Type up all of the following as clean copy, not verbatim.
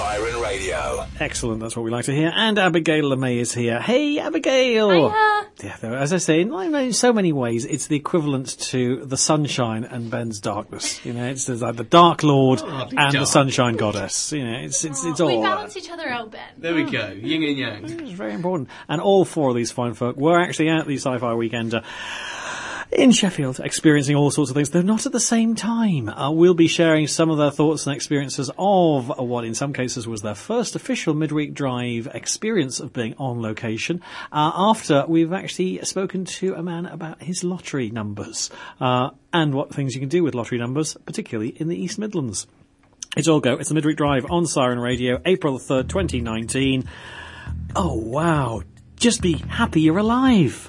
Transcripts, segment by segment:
Siren Radio. Excellent, that's what we like to hear. And Abigail LeMay is here. Hey, Abigail! Hiya. Yeah, as I say, in so many ways, it's the equivalent to the sunshine and Ben's darkness. You know, it's like the Dark Lord and the Sunshine Goddess. You know, it's all. We balance each other out, Ben. There we go, yin and yang. It's very important. And all four of these fine folk were actually at the Sci-Fi Weekend in Sheffield, experiencing all sorts of things, though not at the same time. We'll be sharing some of their thoughts and experiences of what in some cases was their first official midweek drive experience of being on location, after we've actually spoken to a man about his lottery numbers, and what things you can do with lottery numbers, particularly in the East Midlands. It's all go. It's the Midweek Drive on Siren Radio, April the 3rd, 2019. Oh, wow. Just be happy you're alive.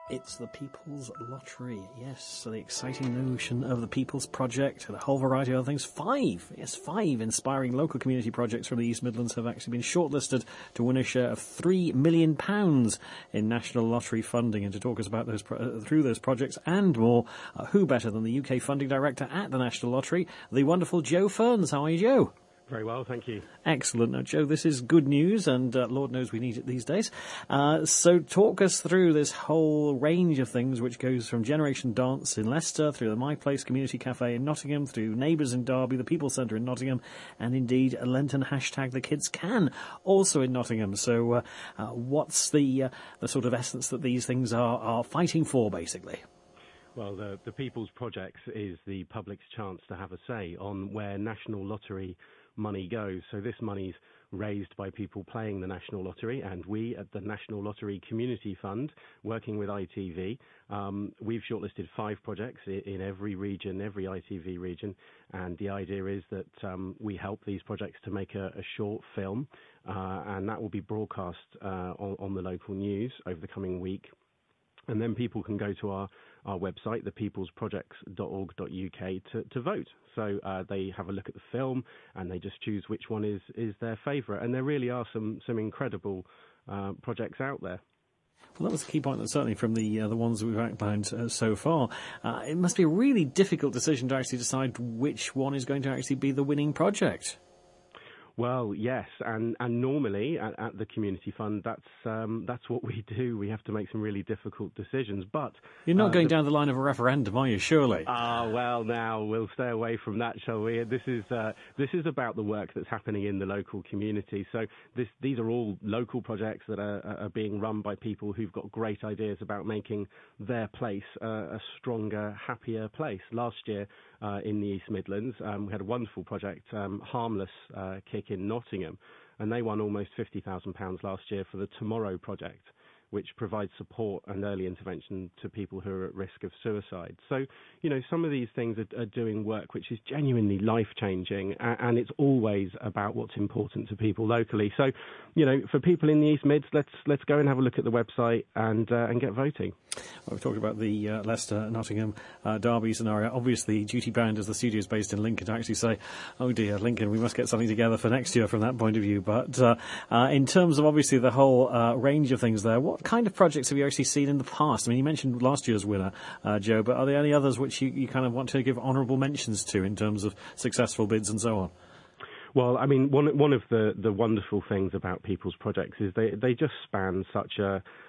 It's the People's Lottery, yes, so the exciting notion of the People's Project and a whole variety of other things. Five inspiring local community projects from the East Midlands have actually been shortlisted to win a share of £3 million in National Lottery funding. And to talk us about those through those projects and more, who better than the UK funding director at the National Lottery, the wonderful Joe Ferns. How are you, Joe? Very well, thank you. Excellent. Now, Joe, this is good news, and Lord knows we need it these days. So talk us through this whole range of things, which goes from Generation Dance in Leicester, through the My Place Community Cafe in Nottingham, through Neighbours in Derby, the People Centre in Nottingham, and indeed a Lenten hashtag The Kids Can, also in Nottingham. So what's the sort of essence that these things are fighting for, basically? Well, the People's Projects is the public's chance to have a say on where National Lottery money goes. So this money's raised by people playing the National Lottery, and we at the National Lottery Community Fund, working with ITV, we've shortlisted 5 projects in every region, every ITV region, and the idea is that we help these projects to make a short film, and that will be broadcast on the local news over the coming week. And then people can go to our website, thepeoplesprojects.org.uk, to vote. So they have a look at the film and they just choose which one is their favourite. And there really are some incredible projects out there. Well, that was the key point, that certainly from the ones that we've outlined so far. It must be a really difficult decision to actually decide which one is going to actually be the winning project. Well, yes, and normally at the Community Fund, that's what we do. We have to make some really difficult decisions. But you're not going down the line of a referendum, are you? Surely. Well, now we'll stay away from that, shall we? This is about the work that's happening in the local community. So these are all local projects that are being run by people who've got great ideas about making their place a stronger, happier place. Last year in the East Midlands, we had a wonderful project, Harmless Kick in Nottingham, and they won almost £50,000 last year for the Tomorrow Project, which provides support and early intervention to people who are at risk of suicide. So, some of these things are doing work which is genuinely life-changing, and it's always about what's important to people locally. So, for people in the East Mids, let's go and have a look at the website and get voting. Well, we've talked about the Leicester, Nottingham, Derby scenario. Obviously, duty bound as the studio is based in Lincoln to actually say, oh dear, Lincoln, we must get something together for next year from that point of view. But in terms of obviously the whole range of things there, what kind of projects have you actually seen in the past? I mean, you mentioned last year's winner, Joe, but are there any others which you kind of want to give honourable mentions to in terms of successful bids and so on? Well, I mean, one of the wonderful things about People's Projects is they just span such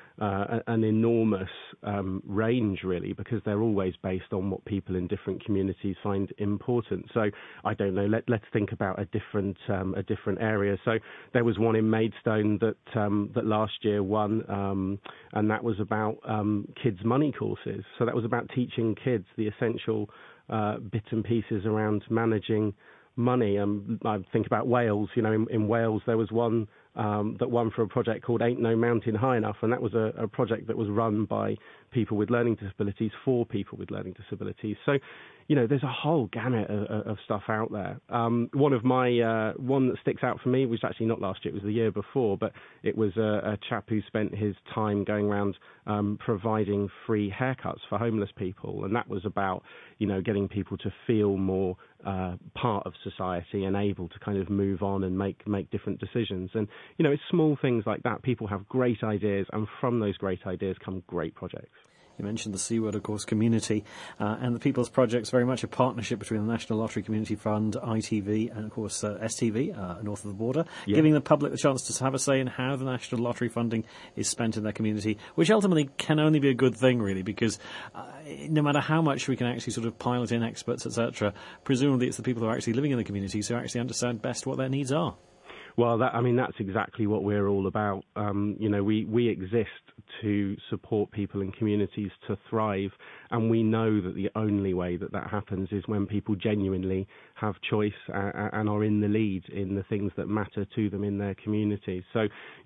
an enormous range, really, because they're always based on what people in different communities find important. So I don't know. Let's think about a different area. So there was one in Maidstone that last year won, and that was about kids' money courses. So that was about teaching kids the essential bits and pieces around managing money. I think about Wales. In Wales there was one that won for a project called Ain't No Mountain High Enough, and that was a project that was run by people with learning disabilities for people with learning disabilities. So, there's a whole gamut of stuff out there. One that sticks out for me was actually not last year, it was the year before, but it was a chap who spent his time going around providing free haircuts for homeless people, and that was about, getting people to feel more part of society and able to kind of move on and make different decisions. And, it's small things like that. People have great ideas, and from those great ideas come great projects. You mentioned the C word, of course, community, and the People's Project's very much a partnership between the National Lottery Community Fund, ITV, and, of course, STV, north of the border, giving the public the chance to have a say in how the National Lottery funding is spent in their community, which ultimately can only be a good thing, really, because no matter how much we can actually sort of pilot in experts, etc., presumably it's the people who are actually living in the communities who actually understand best what their needs are. Well, that's exactly what we're all about. We exist to support people in communities to thrive, and we know that the only way that happens is when people genuinely have choice and are in the lead in the things that matter to them in their communities. So,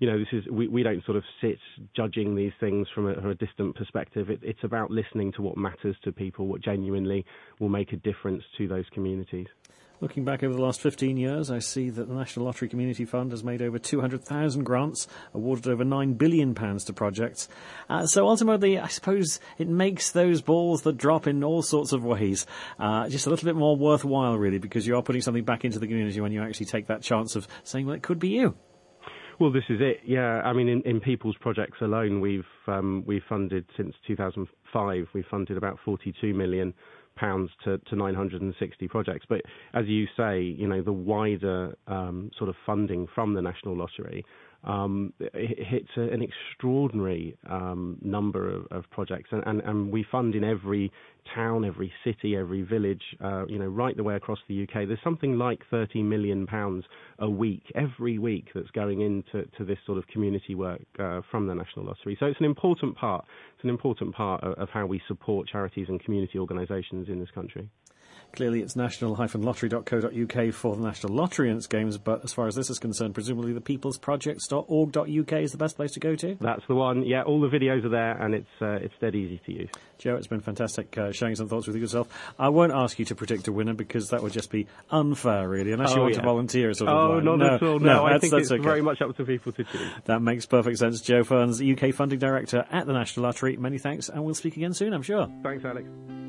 we don't sort of sit judging these things from a distant perspective. It's about listening to what matters to people, what genuinely will make a difference to those communities. Looking back over the last 15 years, I see that the National Lottery Community Fund has made over 200,000 grants, awarded over £9 billion to projects. So ultimately, I suppose it makes those balls that drop in all sorts of ways just a little bit more worthwhile, really, because you are putting something back into the community when you actually take that chance of saying, well, it could be you. Well, this is it. Yeah, I mean, in People's Projects alone, we've funded since 2005. We've funded about £42 million to 960 projects. But as you say, you know, the wider sort of funding from the National Lottery it hits an extraordinary number of projects, and we fund in every town, every city, every village, you know, right the way across the UK. There's something like £30 million a week, every week, that's going into this sort of community work from the National Lottery. So it's an important part. It's an important part of how we support charities and community organisations in this country. Clearly, it's national-lottery.co.uk for the National Lottery and its games, but as far as this is concerned, presumably the peoplesprojects.org.uk is the best place to go to? That's the one. Yeah, all the videos are there, and it's dead easy to use. Joe, it's been fantastic sharing some thoughts with yourself. I won't ask you to predict a winner, because that would just be unfair, really, unless you want to volunteer. Sort of not at all. No, I think it's okay. Very much up to people to choose. That makes perfect sense. Joe Fearns, UK Funding Director at the National Lottery. Many thanks, and we'll speak again soon, I'm sure. Thanks, Alex.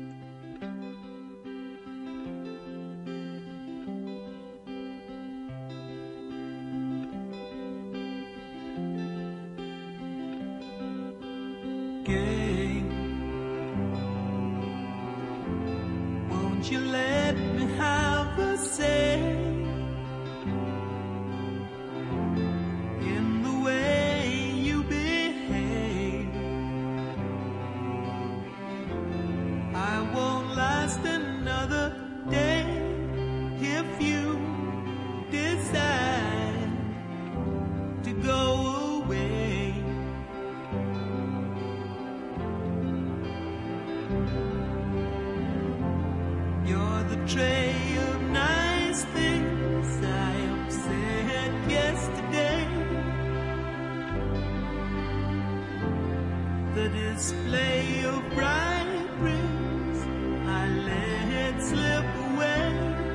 Won't you let me have a say in the way you behave? I won't last another day if you decide to go away. You're the tray of nice things I upset yesterday, the display of bright rings I let slip away.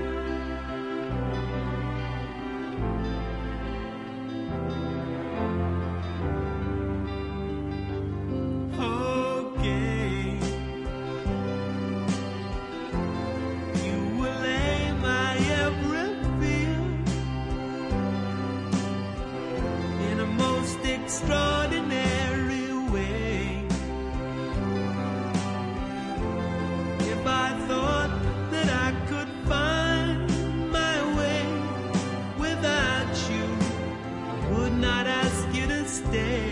Extraordinary way. If I thought that I could find my way without you, I would not ask you to stay.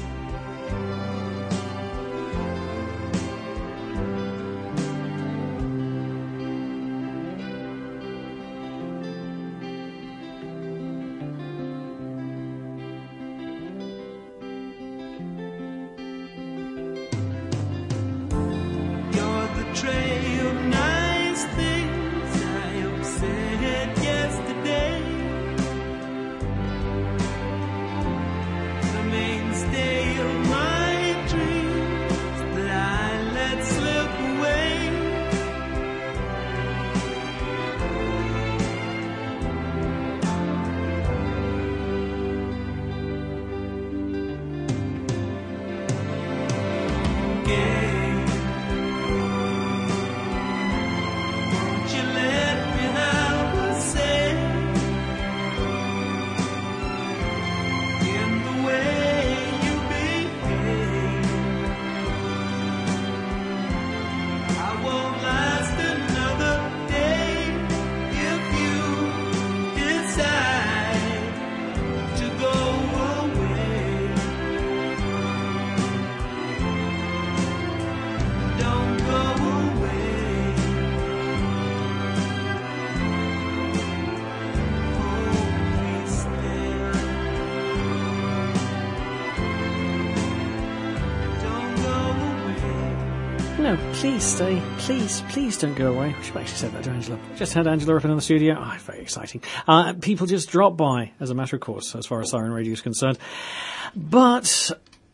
Tray of nice things I upset yesterday, the mainstay of my dreams that I let slip away. No, please stay. Please don't go away. We should have actually said that to Angela. Just had Angela up in the studio. Oh, very exciting. People just drop by, as a matter of course, as far as Siren Radio is concerned. But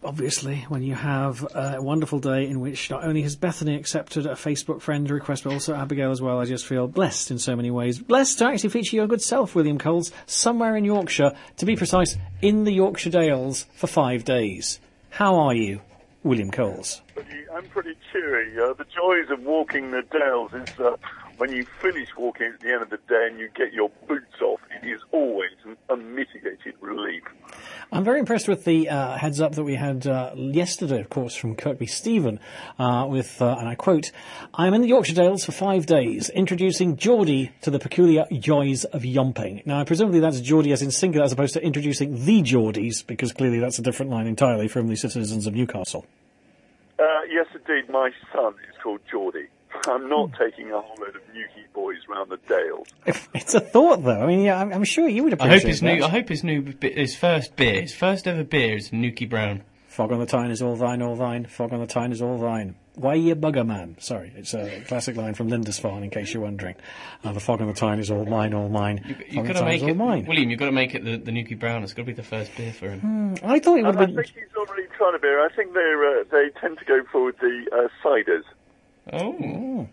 obviously, when you have a wonderful day in which not only has Bethany accepted a Facebook friend request, but also Abigail as well, I just feel blessed in so many ways. Blessed to actually feature your good self, William Coles, somewhere in Yorkshire, to be precise, in the Yorkshire Dales for 5 days. How are you, William Coles? I'm pretty cheery. The joys of walking the Dales is when you finish walking at the end of the day and you get your boots off, it is always an unmitigated relief. I'm very impressed with the heads up that we had yesterday, of course, from Kirkby Stephen, with, and I quote, "I am in the Yorkshire Dales for 5 days, introducing Geordie to the peculiar joys of yomping." Now, presumably that's Geordie as in singular, as opposed to introducing the Geordies, because clearly that's a different line entirely from the citizens of Newcastle. Yes, indeed, my son is called Geordie. I'm not taking a whole load of Newquay boys round the Dales. It's a thought, though. I mean, yeah, I'm sure you would appreciate I hope his first ever beer is Newquay Brown. Fog on the Tyne is all thine, all thine. Fog on the Tyne is all thine. Why ye bugger, man? Sorry, it's a classic line from Lindisfarne, in case you're wondering. The fog on the Tyne is all mine, all mine. You've got to make it, William. You've got to make it the Newquay Brown. It's got to be the first beer for him. I thought it would have been. I think he's already tried a beer. I think they tend to go for the ciders. Oh.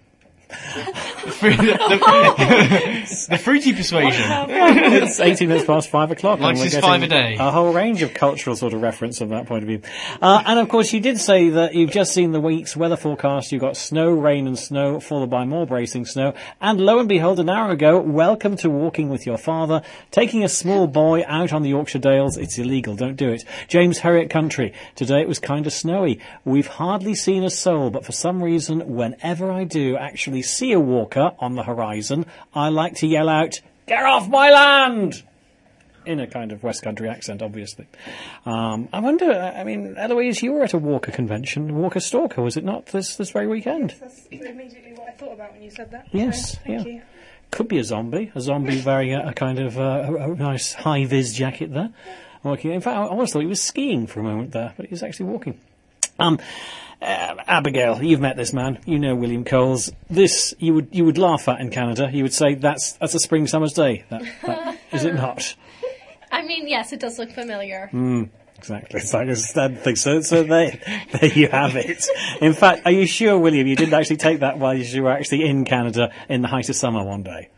The fruity persuasion. It's 18 minutes past 5 o'clock. Likes his 5 a day. A whole range of cultural sort of reference from that point of view. And of course, you did say that you've just seen the week's weather forecast. You've got snow, rain and snow, followed by more bracing snow. And lo and behold, an hour ago, welcome to Walking with Your Father. Taking a small boy out on the Yorkshire Dales. It's illegal. Don't do it. James Herriot Country. Today it was kind of snowy. We've hardly seen a soul, but for some reason, whenever I do actually see a walker on the horizon, I like to yell out, "Get off my land!" in a kind of West Country accent, obviously. I wonder, I mean, Eloise, you were at a Walker convention, Walker Stalker, was it not, this very weekend? Yes, that's immediately what I thought about when you said that. Yes, so, thank you. Could be a zombie wearing a kind of a nice high-vis jacket there. Walking. In fact, I almost thought he was skiing for a moment there, but he was actually walking. Abigail, you've met this man. You know William Coles. This you would laugh at in Canada. You would say that's a spring summer's day. That, is it not? I mean, yes, it does look familiar. Exactly. It's like a stand thing. So there you have it. In fact, are you sure, William, you didn't actually take that while you were actually in Canada in the height of summer one day?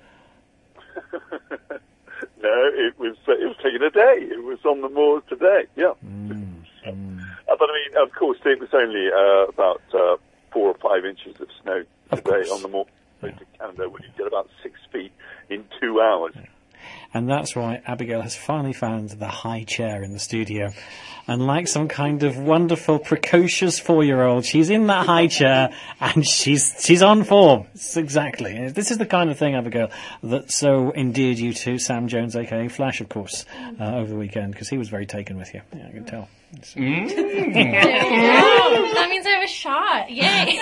No, it was taken a day. It was on the moors today. Yeah. But I mean, of course, it was only about 4 or 5 inches of snow today on the moor in Canada, when you get about 6 feet in 2 hours. Yeah. And that's why Abigail has finally found the high chair in the studio. And like some kind of wonderful, precocious 4-year-old, she's in that high chair and she's on form. Exactly. This is the kind of thing, Abigail, that so endeared you to Sam Jones, a.k.a. Flash, of course, over the weekend, because he was very taken with you. Yeah, I can tell. That means I have a shot.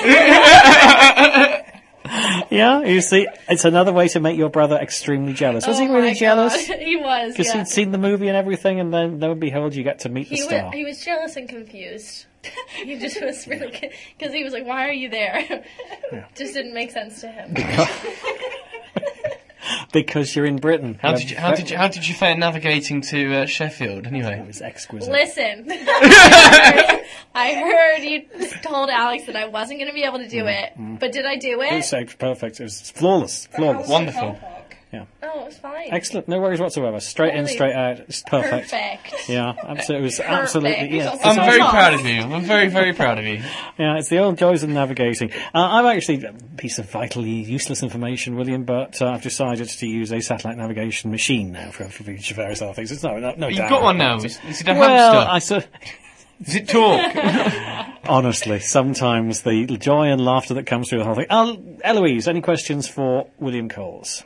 Yay. Yeah, you see, it's another way to make your brother extremely jealous. Was he really jealous? He was, because he'd seen the movie and everything, and then, lo and behold, you get to meet the star. He was jealous and confused. He just was really... Because he was like, why are you there? Yeah. Just didn't make sense to him. Because you're in Britain. How did you fare navigating to Sheffield anyway? It was exquisite. Listen, I heard you told Alex that I wasn't going to be able to do it, but did I do it? It was perfect. It was flawless. Wonderful. Yeah. Oh, it was fine. Excellent. No worries whatsoever. Straight in, straight out. It's perfect. Yeah, absolutely. It was absolutely. Yeah. I'm very proud of you. I'm very, very proud of you. Yeah, it's the old joys of navigating. I've actually a piece of vitally useless information, William, but I've decided to use a satellite navigation machine now for various other things. It's no. You've got one now. Is it a hamster? Does it talk? Honestly, sometimes the joy and laughter that comes through the whole thing. Eloise, any questions for William Coles?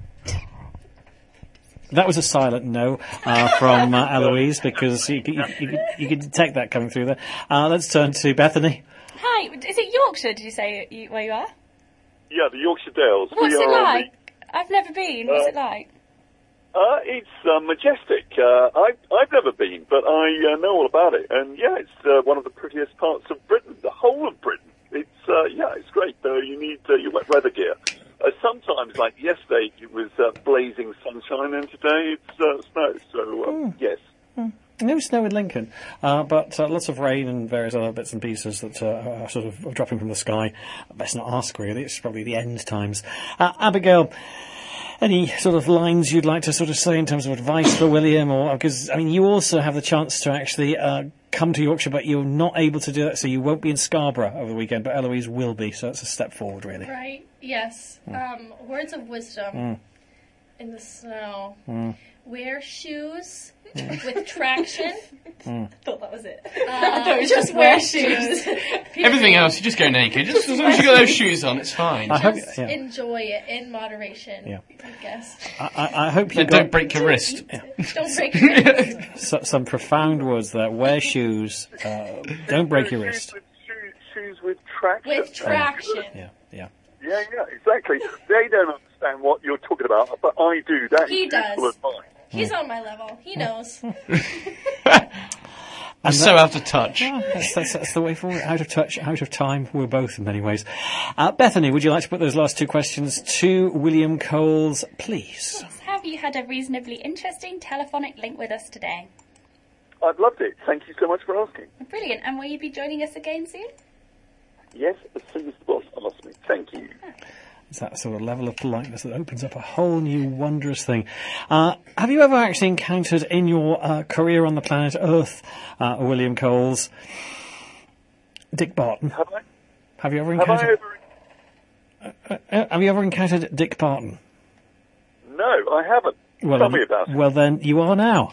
That was a silent no from Eloise, because you could detect that coming through there. Let's turn to Bethany. Hi, is it Yorkshire, did you say, where you are? Yeah, the Yorkshire Dales. What's it like? I've never been. What's it like? It's majestic. I've never been, but I know all about it. And yeah, it's one of the prettiest parts of Britain, the whole of Britain. It's great. You need your wet weather gear. Sometimes, like yesterday, it was blazing sunshine, and today it's snow. So, yes. No snow in Lincoln, but lots of rain and various other bits and pieces that are sort of dropping from the sky. Best not ask, really. It's probably the end times. Abigail, any sort of lines you'd like to sort of say in terms of advice for William? Or because, I mean, you also have the chance to actually come to Yorkshire, but you're not able to do that, so you won't be in Scarborough over the weekend, but Eloise will be, so it's a step forward, really. Right, yes. Words of wisdom in the snow. Wear shoes with traction. I thought that was it. I thought it was just wear shoes. Everything else, you just go naked. Just as long as you got those shoes on, it's fine. Just enjoy it in moderation, I guess. I hope you don't break your wrist. Don't break your wrist. Some profound words there. Wear shoes. Don't break your wrist. Shoes with traction. With traction. Yeah, exactly. They don't understand what you're talking about, but I do. That's He does. useful advice. He's on my level. He knows. I'm so out of touch. That's the way forward. Out of touch, out of time. We're both in many ways. Bethany, would you like to put those last two questions to William Coles, please? Have you had a reasonably interesting telephonic link with us today? I've loved it. Thank you so much for asking. Brilliant. And will you be joining us again soon? Yes, as soon as the boss asks me. Thank you. It's that sort of level of politeness that opens up a whole new wondrous thing. Have you ever actually encountered in your career on the planet Earth, William Coles, Dick Barton? Have I? Have you ever encountered? Have you ever encountered Dick Barton? No, I haven't. Tell me about it. Well, then you are now.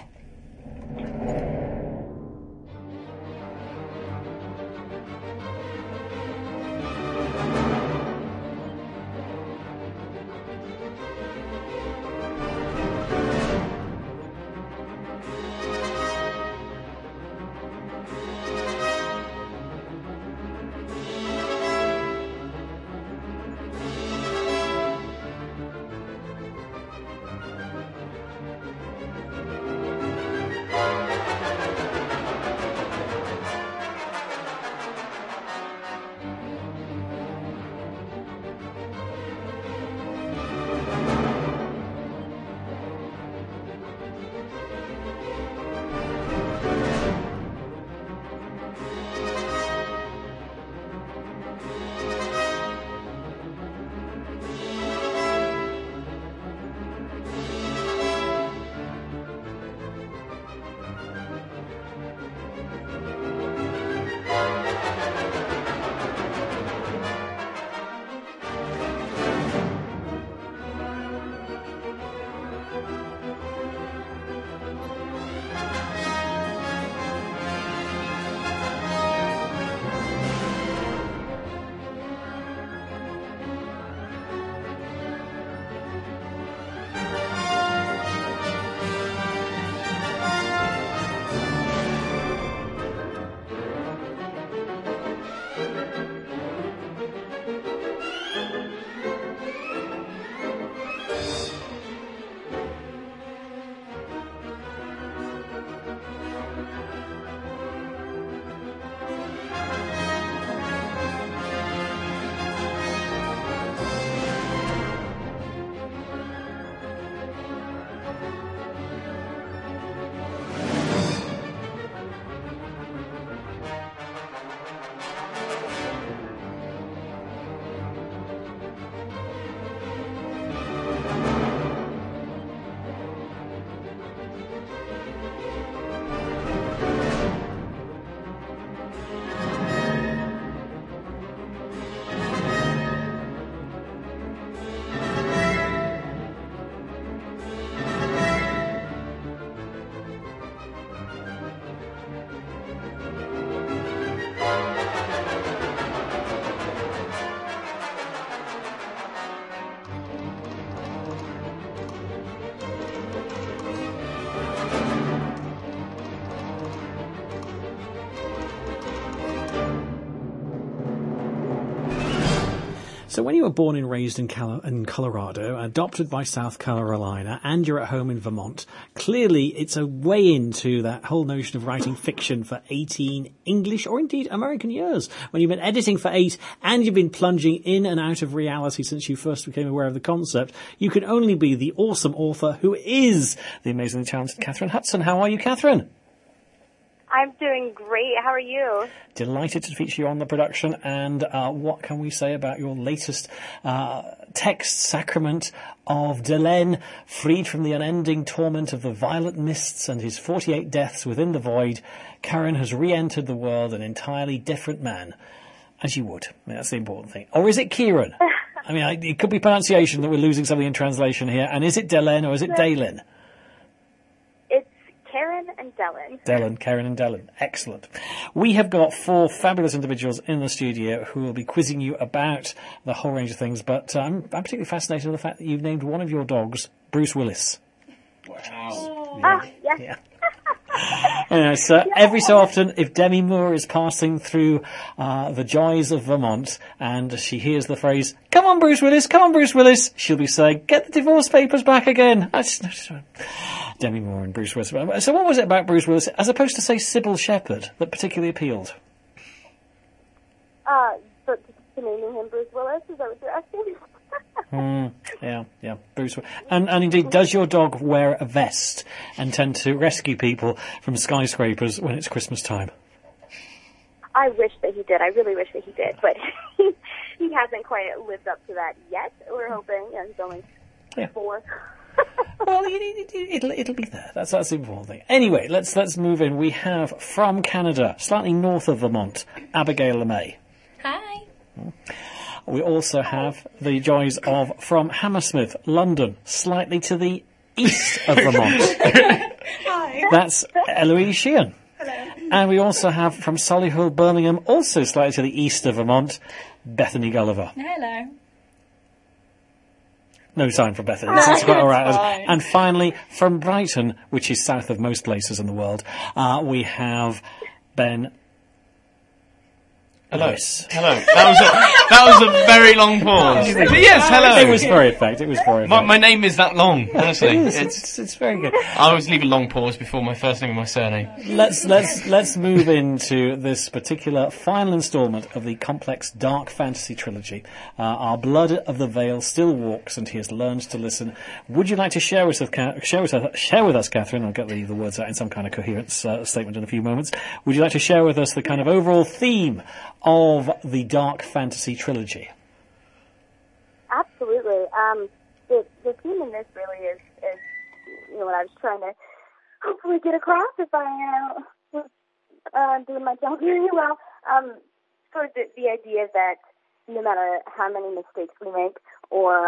So when you were born and raised in Colorado, adopted by South Carolina, and you're at home in Vermont, clearly it's a way into that whole notion of writing fiction for 18 English or indeed American years. When you've been editing for 8 and you've been plunging in and out of reality since you first became aware of the concept, you can only be the awesome author who is the amazingly talented Catherine Hudson. How are you, Catherine? I'm doing great. How are you? Delighted to feature you on the production. And what can we say about your latest text, Sacrament of Delenn, freed from the unending torment of the violet mists and his 48 deaths within the void? Karen has re-entered the world an entirely different man, as you would. I mean, that's the important thing. Or is it Kieran? I mean, it could be pronunciation that we're losing something in translation here. And is it Delenn or is it Daylin? Karen and Delenn. Delenn, Karen and Delenn. Excellent. We have got 4 fabulous individuals in the studio who will be quizzing you about the whole range of things, but I'm particularly fascinated with the fact that you've named one of your dogs Bruce Willis. Wow. Yes. Yeah. Anyway, so every so often, if Demi Moore is passing through the joys of Vermont and she hears the phrase, "Come on, Bruce Willis, come on, Bruce Willis," she'll be saying, "Get the divorce papers back again." Demi Moore and Bruce Willis. So what was it about Bruce Willis, as opposed to, say, Sybil Shepherd, that particularly appealed? But naming him Bruce Willis, is that what you're asking? Yeah, Bruce. And indeed, does your dog wear a vest and tend to rescue people from skyscrapers when it's Christmas time? I wish that he did. I really wish that he did, but he hasn't quite lived up to that yet. We're hoping. He's only 4. Well, it'll be there. That's the important thing. Anyway, let's move in. We have from Canada, slightly north of Vermont, Abigail LeMay. Hi. We also have the joys of from Hammersmith, London, slightly to the east of Vermont. Hi. That's Eloise Sheehan. Hello. And we also have from Solihull, Birmingham, also slightly to the east of Vermont, Bethany Gulliver. Hello. No sign from Bethany. It's quite all right. And finally, from Brighton, which is south of most places in the world, we have Ben. Hello. Lewis. Hello. That was a very long pause. Yes, hello. It was very effective. My name is that long, honestly. It's very good. I always leave a long pause before my first name and my surname. Let's move into this particular final instalment of the complex dark fantasy trilogy. Our blood of the Vale still walks, and he has learned to listen. Would you like to share with us, Catherine? I'll get the words out in some kind of coherent statement in a few moments. Would you like to share with us the kind of overall theme of the dark fantasy trilogy? Absolutely. The theme in this really is what I was trying to hopefully get across if I was doing my job really well. Sort of the idea that no matter how many mistakes we make or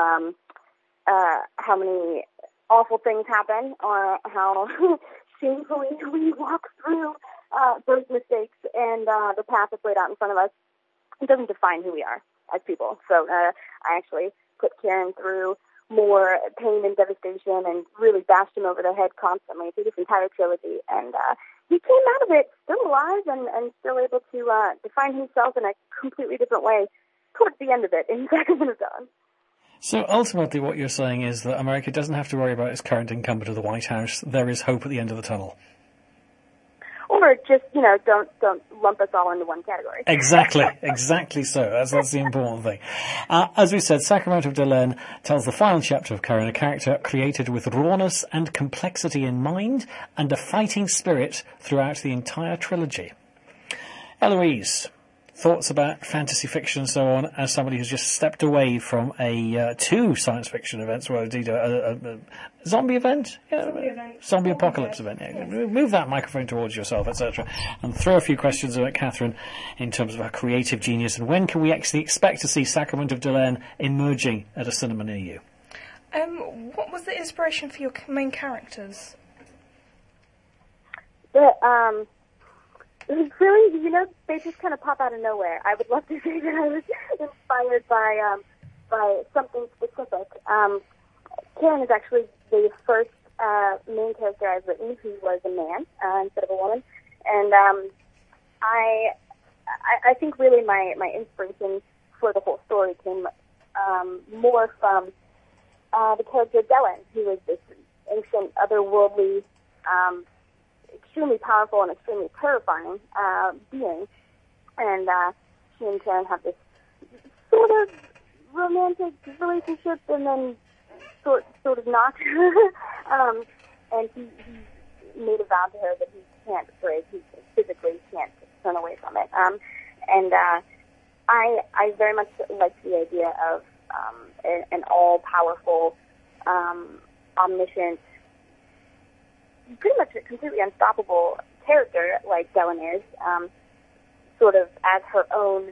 how many awful things happen or how shamefully we walk through those mistakes and the path that's laid out in front of us, it doesn't define who we are as people. So I actually put Kieran through more pain and devastation and really bashed him over the head constantly through this entire trilogy. And he came out of it still alive and still able to define himself in a completely different way towards the end of it in Sacrament of Dawn. So ultimately what you're saying is that America doesn't have to worry about its current incumbent of the White House. There is hope at the end of the tunnel. Or just, don't lump us all into one category. Exactly so. That's the important thing. As we said, Sacrament of Delenn tells the final chapter of Karen, a character created with rawness and complexity in mind and a fighting spirit throughout the entire trilogy. Eloise, thoughts about fantasy fiction and so on, as somebody who's just stepped away from 2 science fiction events, well, indeed, a zombie event? Zombie apocalypse event. Yeah. Move that microphone towards yourself, etc. And throw a few questions at Catherine in terms of her creative genius, and when can we actually expect to see Sacrament of Delenn emerging at a cinema near you? What was the inspiration for your main characters? It's really, they just kind of pop out of nowhere. I would love to say that I was inspired by something specific. Karen is actually the first main character I've written who was a man instead of a woman, and I think really my inspiration for the whole story came more from the character Delenn, who was this ancient, otherworldly, extremely powerful and extremely terrifying being, and she and Karen have this sort of romantic relationship, and then sort of not. And he made a vow to her that he can't break. He physically can't turn away from it. And I very much like the idea of an all-powerful, omniscient, pretty much a completely unstoppable character like Delenn is, sort of as her own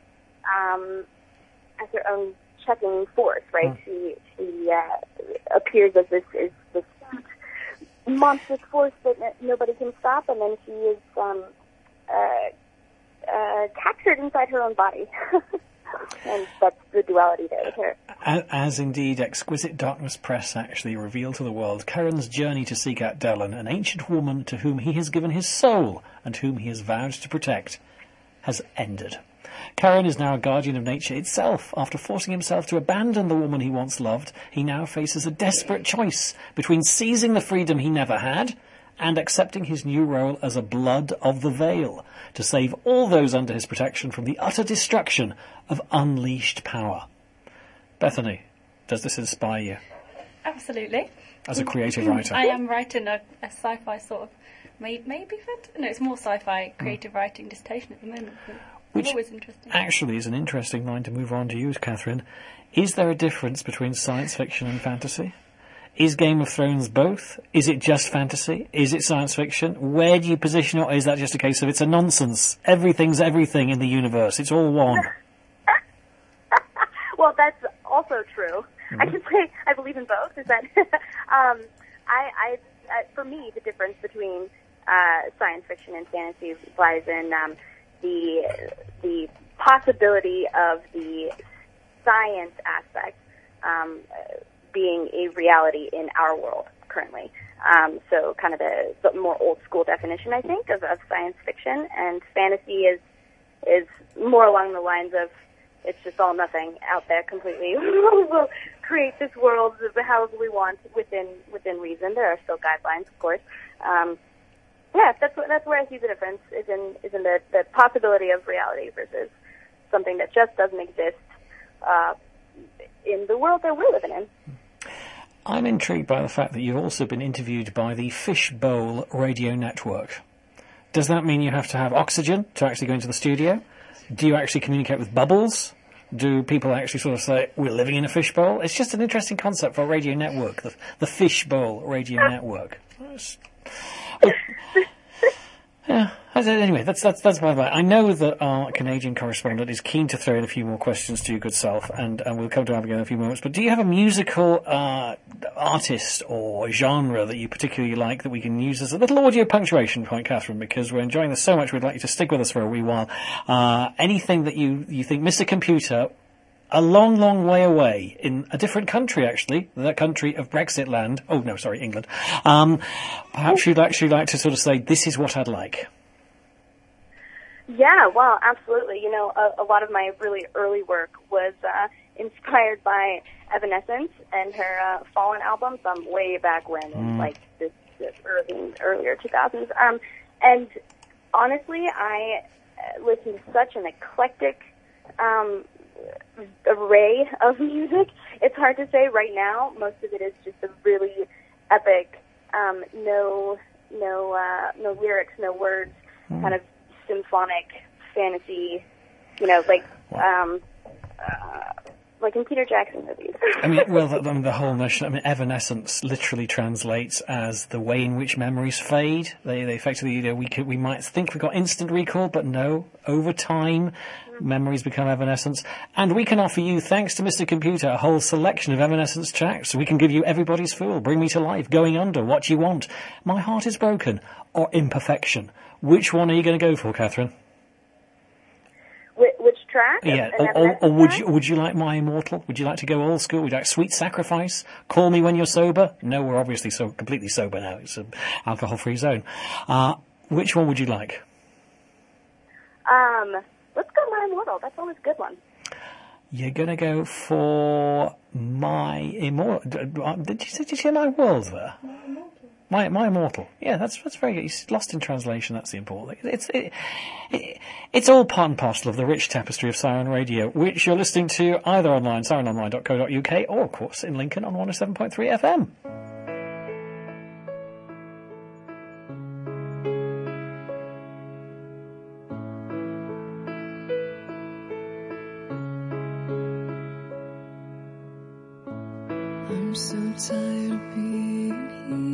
checking force, right? She appears as this monstrous force that nobody can stop, and then she is captured inside her own body. And that's the duality there with her. As indeed Exquisite Darkness Press actually revealed to the world, Curran's journey to seek out Delenn, an ancient woman to whom he has given his soul and whom he has vowed to protect, has ended. Curran is now a guardian of nature itself. After forcing himself to abandon the woman he once loved, he now faces a desperate choice between seizing the freedom he never had and accepting his new role as a Blood of the Veil to save all those under his protection from the utter destruction of unleashed power. Bethany, does this inspire you? Absolutely. As a creative writer? I am writing a sci-fi sort of, maybe no, it's more sci-fi creative writing dissertation at the moment. Which always interesting. Actually is an interesting line to move on to use, Catherine. Is there a difference between science fiction and fantasy? Is Game of Thrones both? Is it just fantasy? Is it science fiction? Where do you position it, or is that just a case of it's a nonsense? Everything's everything in the universe. It's all one. Well, that's also true. Mm-hmm. I can say I believe in both. Is that I for me, the difference between science fiction and fantasy lies in the possibility of the science aspect being a reality in our world currently. So kind of the more old school definition, I think, of science fiction, and fantasy is more along the lines of it's just all nothing out there completely. We'll create this world however we want within reason. There are still guidelines, of course. Yeah, that's where I see the difference is in the possibility of reality versus something that just doesn't exist in the world that we're living in. I'm intrigued by the fact that you've also been interviewed by the Fishbowl Radio Network. Does that mean you have to have oxygen to actually go into the studio? Do you actually communicate with bubbles? Do people actually sort of say, we're living in a fishbowl? It's just an interesting concept for a radio network, the Fishbowl Radio Network. Yeah. Anyway, that's my bad. I know that our Canadian correspondent is keen to throw in a few more questions to your good self, and we'll come to Abigail in a few moments. But do you have a musical artist or genre that you particularly like that we can use as a little audio punctuation point, Catherine? Because we're enjoying this so much, we'd like you to stick with us for a wee while. Anything that you think, Mr. Computer, a long, long way away, in a different country, actually, the country of Brexit land. Oh, no, sorry, England. Perhaps you'd actually like to sort of say, this is what I'd like. Yeah, well, absolutely. You know, a lot of my really early work was inspired by Evanescence and her Fallen album from way back when, in like this earlier 2000s. And honestly, I listen to such an eclectic array of music. It's hard to say right now. Most of it is just a really epic, no lyrics, no words, kind of symphonic fantasy, you know, like in Peter Jackson movies. I mean, well, the whole notion, I mean, Evanescence literally translates as the way in which memories fade. They effectively, you know, we might think we've got instant recall, but no, over time, memories become Evanescence. And we can offer you, thanks to Mr. Computer, a whole selection of Evanescence tracks. So we can give you Everybody's Fool, Bring Me to Life, Going Under, What You Want, My Heart Is Broken, or Imperfection. Which one are you going to go for, Catherine? Which track? Yeah, or would you like My Immortal? Would you like to go old school? Would you like Sweet Sacrifice? Call Me When You're Sober? No, we're obviously so completely sober now. It's an alcohol-free zone. Which one would you like? Let's go My Immortal. That's always a good one. You're going to go for My Immortal. Did you say My World there? My Immortal. Yeah, that's very good. It's lost in translation, that's the important thing. It's all part and parcel of the rich tapestry of Siren Radio, which you're listening to either online, sirenonline.co.uk, or, of course, in Lincoln on 107.3 FM. so tired of being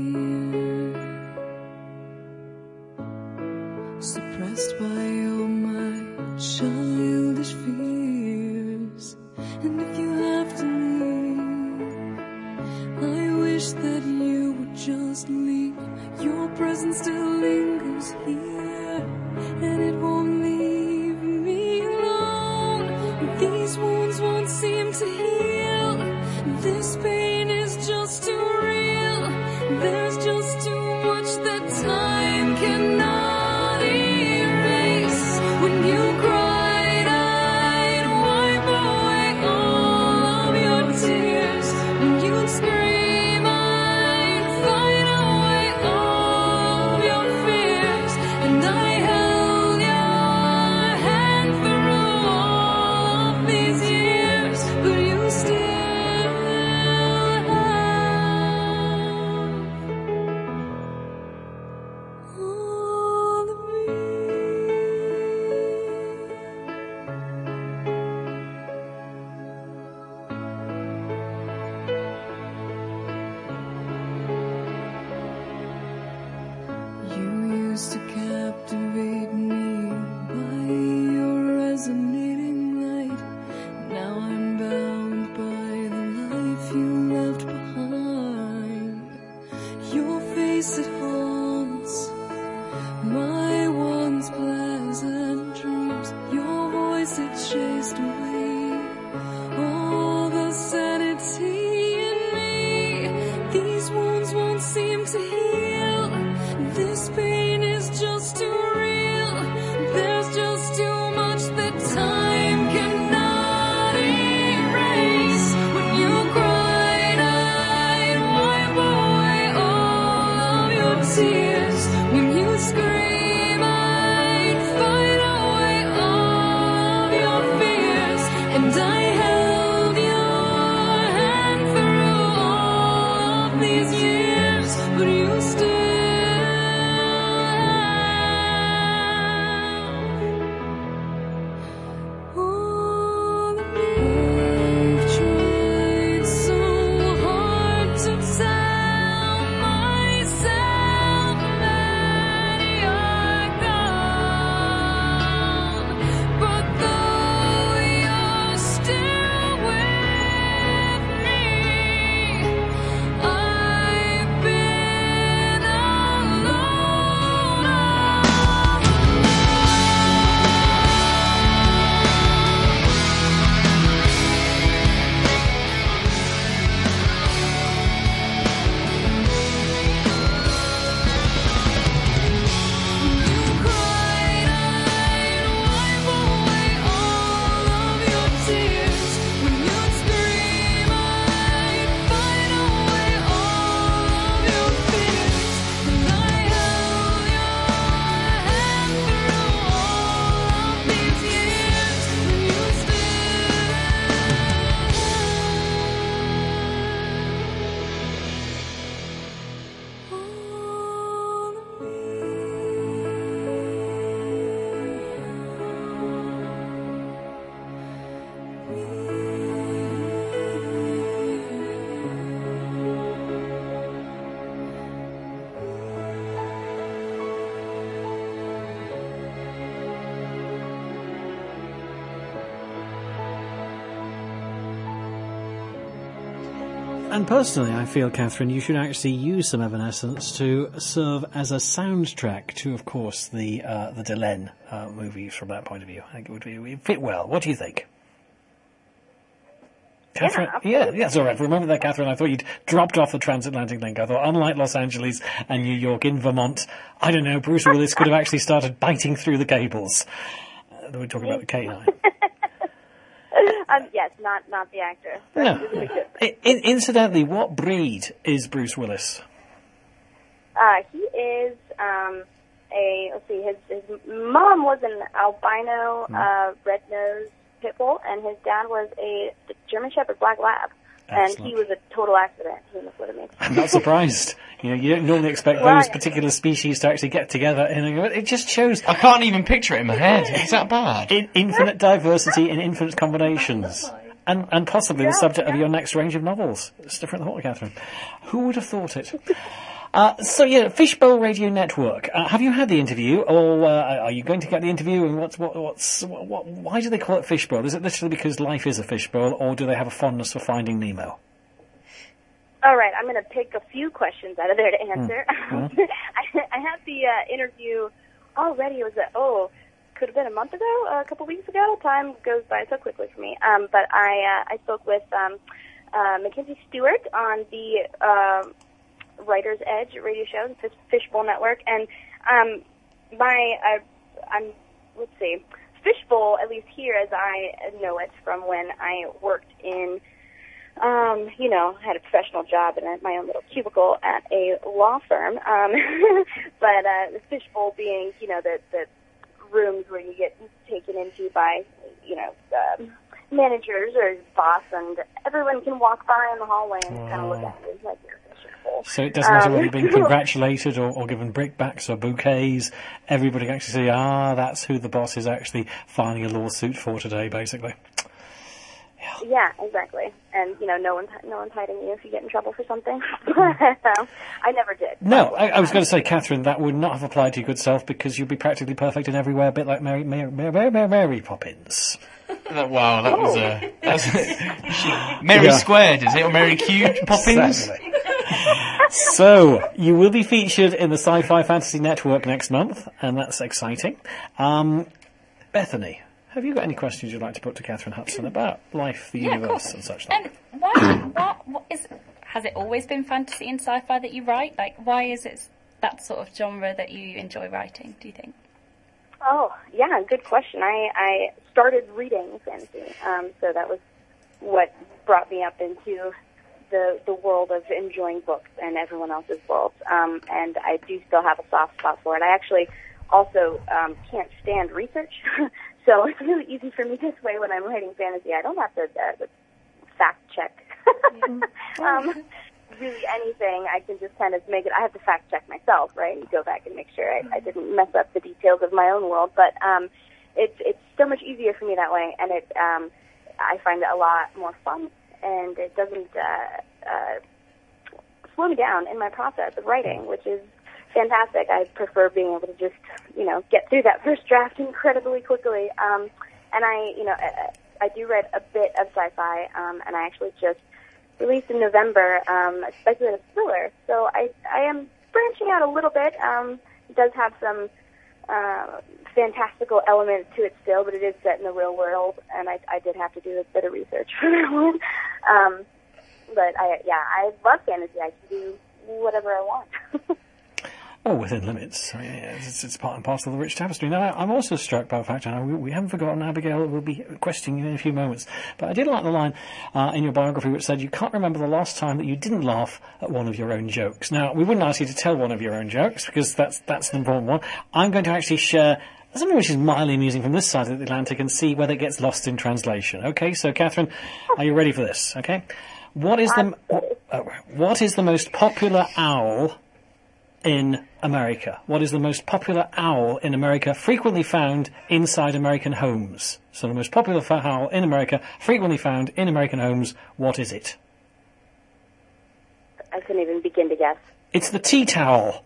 here, suppressed by all my childish fears. And if you have to leave, I wish that you would just leave. Your presence still lingers here, and it won't leave me alone. These wounds won't seem to heal. This pain is just too real. There's just too much that time cannot erase. When you cried, I'd wipe away all of your tears. When you'd scream, I'd fight away all of your fears. And I held your hand through all of these years, but you still to captivate me by your resonating light. Now I'm bound by the life you left behind. Your face, it haunts my once pleasant dreams. Your voice, it chased away all the sanity in me. These wounds won't seem to heal. This pain is just too real. There's just too much that time cannot erase. When you cried, I'd wipe away all of your tears. When you scream, I'd fight away all of your fears. And I held your hand through all of these years, but you still And personally, I feel, Catherine, you should actually use some Evanescence to serve as a soundtrack to, of course, the Delenn movies from that point of view. I think it would fit well. What do you think? Catherine? Yeah, it's all right. Remember that, Catherine? I thought you'd dropped off the transatlantic link. I thought, unlike Los Angeles and New York, in Vermont, I don't know, Bruce Willis could have actually started biting through the cables. We're talking about the K9. Yes, not the actor. No. Incidentally, what breed is Bruce Willis? He is let's see, his mom was an albino red-nosed pit bull, and his dad was a German Shepherd Black Lab. Excellent. And he was a total accident. He must have made. I'm not surprised. You don't normally expect those particular species to actually get together. It just shows. I can't even picture it in my head. Is that bad? Infinite diversity in infinite combinations. and possibly the subject of your next range of novels. It's different than what, Catherine? Who would have thought it? Fishbowl Radio Network. Have you had the interview, or are you going to get the interview? And why do they call it Fishbowl? Is it literally because life is a fishbowl, or do they have a fondness for Finding Nemo? All right, I'm going to pick a few questions out of there to answer. I had the interview already. It was could have been a month ago, a couple weeks ago. Time goes by so quickly for me. But I spoke with Mackenzie Stewart on the Writer's Edge radio show, the Fishbowl Network, and let's see, Fishbowl, at least here as I know it from when I worked in, had a professional job and my own little cubicle at a law firm, but the Fishbowl being, the rooms where you get taken into by, managers or boss, and everyone can walk by in the hallway and kind of look at you like you're a Fisher Bowl. So it doesn't matter whether you've been congratulated or given brickbats or bouquets. Everybody can actually see, that's who the boss is actually filing a lawsuit for today, basically. Yeah, exactly. And, no one's hiding you if you get in trouble for something. I never did. No, I was going to say, Catherine, that would not have applied to your good self because you'd be practically perfect in every way, a bit like Mary Poppins. Wow, that was Mary squared, is it? Or Mary cubed Poppins? Exactly. So, you will be featured in the Sci-Fi Fantasy Network next month, and that's exciting. Bethany, have you got any questions you'd like to put to Catherine Hudson about life, the universe, and such like? Has it always been fantasy and sci-fi that you write? Like, why is it that sort of genre that you enjoy writing, do you think? Oh, yeah, good question. I started reading fantasy, so that was what brought me up into the world of enjoying books and everyone else's worlds, and I do still have a soft spot for it. I actually also can't stand research, so it's really easy for me this way when I'm writing fantasy. I don't have to fact check really anything. I can just kind of make it. I have to fact check myself, right, and go back and make sure I didn't mess up the details of my own world. But it's so much easier for me that way, and I find it a lot more fun, and it doesn't slow me down in my process of writing, which is fantastic. I prefer being able to just, get through that first draft incredibly quickly. And I do read a bit of sci-fi, and I actually just released in November a speculative thriller. So I am branching out a little bit. It does have some fantastical elements to it still, but it is set in the real world, and I did have to do a bit of research for that one. But I love fantasy. I can do whatever I want. Oh, within limits. I mean, it's part and parcel of the rich tapestry. Now, I'm also struck by the fact, and we haven't forgotten Abigail, we'll be questioning you in a few moments, but I did like the line in your biography which said you can't remember the last time that you didn't laugh at one of your own jokes. Now, we wouldn't ask you to tell one of your own jokes, because that's an important one. I'm going to actually share something which is mildly amusing from this side of the Atlantic and see whether it gets lost in translation. Okay, so Catherine, are you ready for this? Okay. What is the most popular owl in America? What is the most popular owl in America frequently found inside American homes? So the most popular owl in America frequently found in American homes, what is it? I couldn't even begin to guess. It's the tea towel.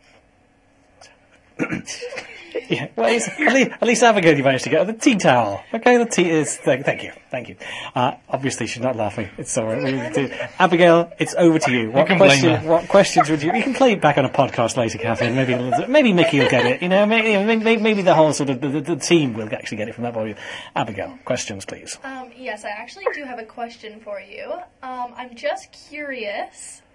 Yeah, well, at least Abigail, you managed to get the tea towel. Okay, the tea is. Thank you. Obviously, she's not laughing. It's all right. Abigail, it's over to you. What questions would you? You can play it back on a podcast later, Catherine. Maybe Mickey will get it. Maybe the whole sort of the team will actually get it from that point of view. Abigail, questions, please. Yes, I actually do have a question for you. I'm just curious.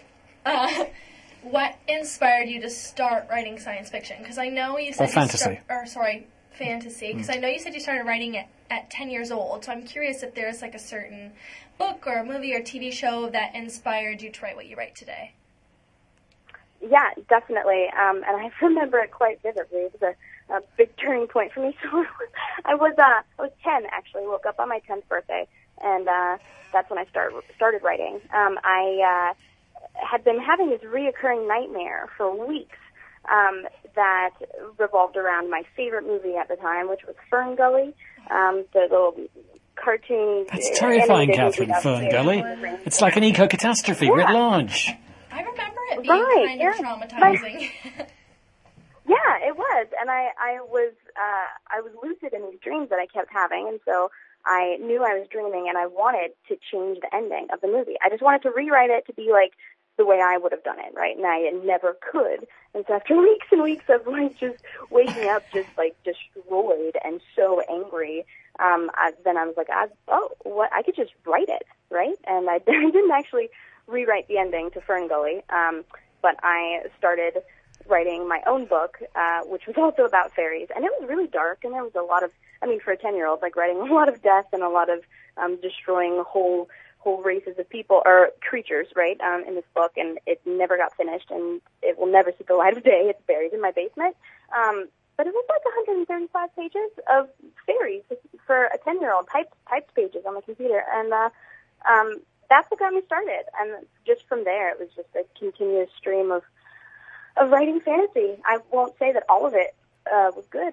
What inspired you to start writing science fiction? Because I know you said fantasy. Fantasy. Because I know you said you started writing it at 10 years old. So I'm curious if there's like a certain book or a movie or TV show that inspired you to write what you write today. Yeah, definitely. And I remember it quite vividly. It was a big turning point for me. So I was 10 actually. Woke up on my 10th birthday, and that's when I started writing. I had been having this reoccurring nightmare for weeks that revolved around my favorite movie at the time, which was Fern Gully, the little cartoon. That's terrifying, animated Catherine movie Ferngully. It's like an eco-catastrophe writ large. I remember it being kind of traumatizing. Yeah, it was, and I was lucid in these dreams that I kept having, and so I knew I was dreaming, and I wanted to change the ending of the movie. I just wanted to rewrite it to be like the way I would have done it, right? And I never could. And so after weeks and weeks of like just waking up, just like destroyed and so angry, then I was like, I could just write it, right? And I didn't actually rewrite the ending to Ferngully, but I started writing my own book, which was also about fairies, and it was really dark, and there was a lot of, for a 10-year-old, like writing a lot of death and a lot of destroying whole races of people or creatures, right, in this book, and it never got finished, and it will never see the light of day. It's buried in my basement. But it was like 135 pages of fairies for a 10-year-old, typed pages on the computer, and that's what got me started. And just from there, it was just a continuous stream of writing fantasy. I won't say that all of it was good.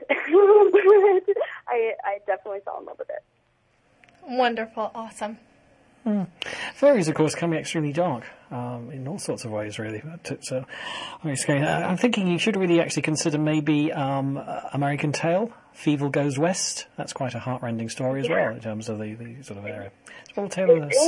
I definitely fell in love with it. Wonderful. Awesome. Fairies, of course, can be extremely dark in all sorts of ways, really. But it's very scary. I'm thinking you should really actually consider maybe American Tail, Fievel Goes West. That's quite a heart-rending story as well in terms of the sort of area. It's all a tale of a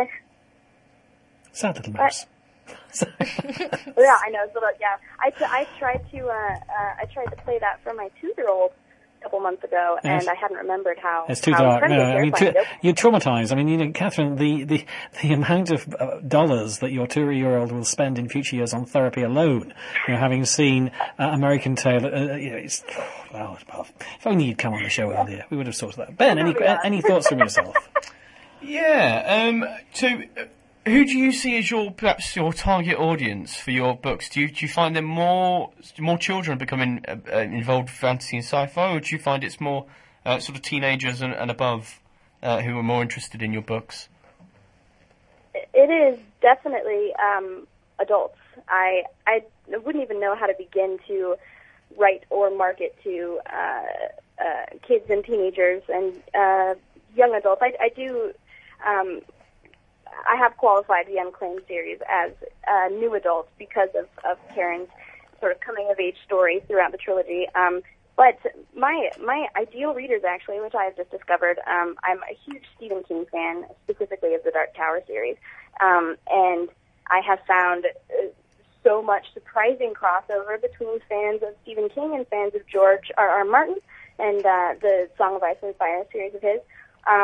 sad little mouse. Yeah, I know. So, yeah, I tried to play that for my 2-year-old a couple months ago, and I hadn't remembered how. It's too dark. No, you're traumatized. Catherine, the amount of dollars that your 2-year-old will spend in future years on therapy alone, having seen American Tail, it's if only you'd come on the show earlier, we would have sorted that. Ben, any thoughts from yourself? Yeah. Who do you see as perhaps your target audience for your books? Do you find them more children becoming involved with fantasy and sci-fi, or do you find it's more sort of teenagers and above who are more interested in your books? It is definitely adults. I wouldn't even know how to begin to write or market to kids and teenagers and young adults. I do. I have qualified the Unclaimed series as new adults because of Karen's sort of coming-of-age story throughout the trilogy. But my ideal readers, actually, which I have just discovered, I'm a huge Stephen King fan, specifically of the Dark Tower series. And I have found so much surprising crossover between fans of Stephen King and fans of George R.R. Martin and the Song of Ice and Fire series of his.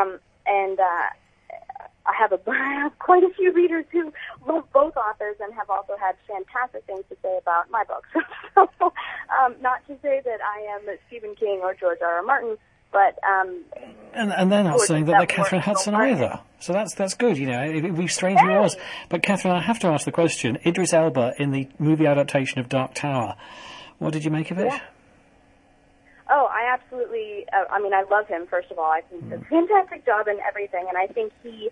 I have quite a few readers who love both authors and have also had fantastic things to say about my books. So, not to say that I am Stephen King or George R.R. Martin, but and they're not saying that they're Catherine Hudson either. So that's good. We strangely was. But Catherine, I have to ask the question: Idris Elba in the movie adaptation of Dark Tower. What did you make of it? Yeah. Oh, I absolutely. I love him. First of all, I think he does a fantastic job in everything, and I think he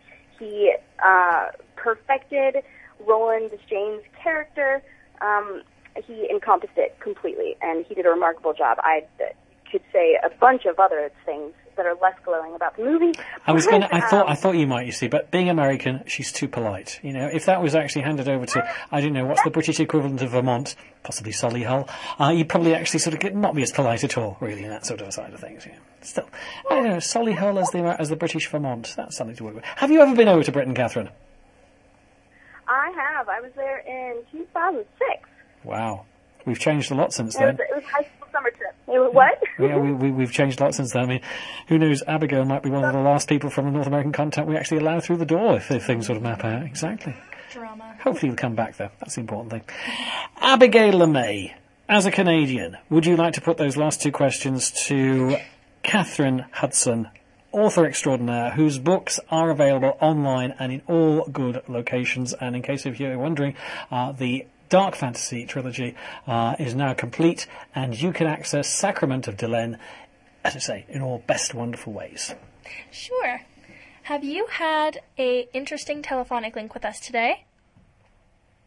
perfected Roland Deschain's character. He encompassed it completely, and he did a remarkable job. I could say a bunch of other things that are less glowing about the movie. I thought you might, you see, but being American, she's too polite. If that was actually handed over to, I don't know, what's the British equivalent of Vermont, possibly Solihull, you'd probably actually sort of not be as polite at all, really, in that sort of side of things. Still, I don't know, Solihull as the British Vermont, that's something to work with. Have you ever been over to Britain, Catherine? I have. I was there in 2006. Wow. We've changed a lot since then. It was a high school summer trip. What? Yeah, we've changed a lot since then. Who knows, Abigail might be one of the last people from the North American continent we actually allow through the door if things sort of map out. Exactly. Drama. Hopefully you'll come back, though. That's the important thing. Abigail LeMay, as a Canadian, would you like to put those last two questions to Catherine Hudson, author extraordinaire, whose books are available online and in all good locations? And in case if you're wondering, the Dark Fantasy trilogy is now complete, and you can access Sacrament of Delenn, as I say, in all best wonderful ways. Sure. Have you had a interesting telephonic link with us today?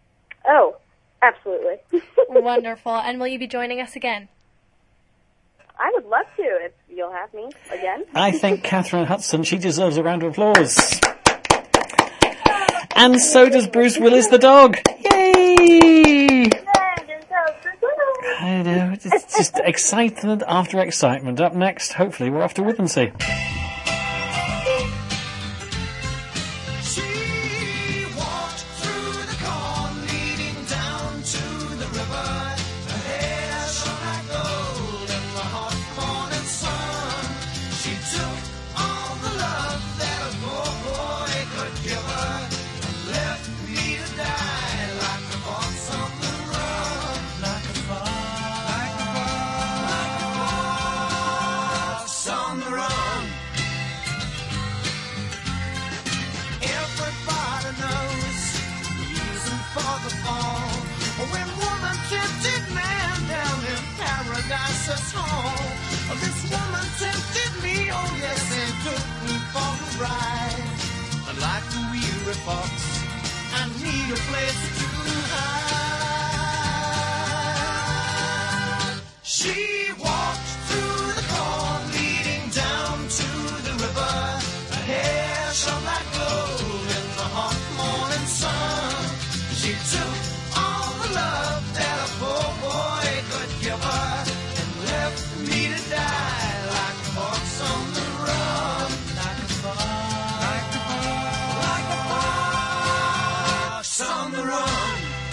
Oh, absolutely. Wonderful. And will you be joining us again? I would love to if you'll have me again. I think Catherine Hudson, she deserves a round of applause. And so does Bruce Willis the dog. Yay! I know, it's just excitement after excitement. Up next, hopefully, we're off to Withensea. This woman tempted me, oh yes, and took me for a ride. But like a weary fox, I need a place to hide. She walked through the corn leading down to the river. Her hair shone like gold in the hot morning sun. She took all the love that a poor boy could give her. Me to die like a fox on the run, like a fox on the run.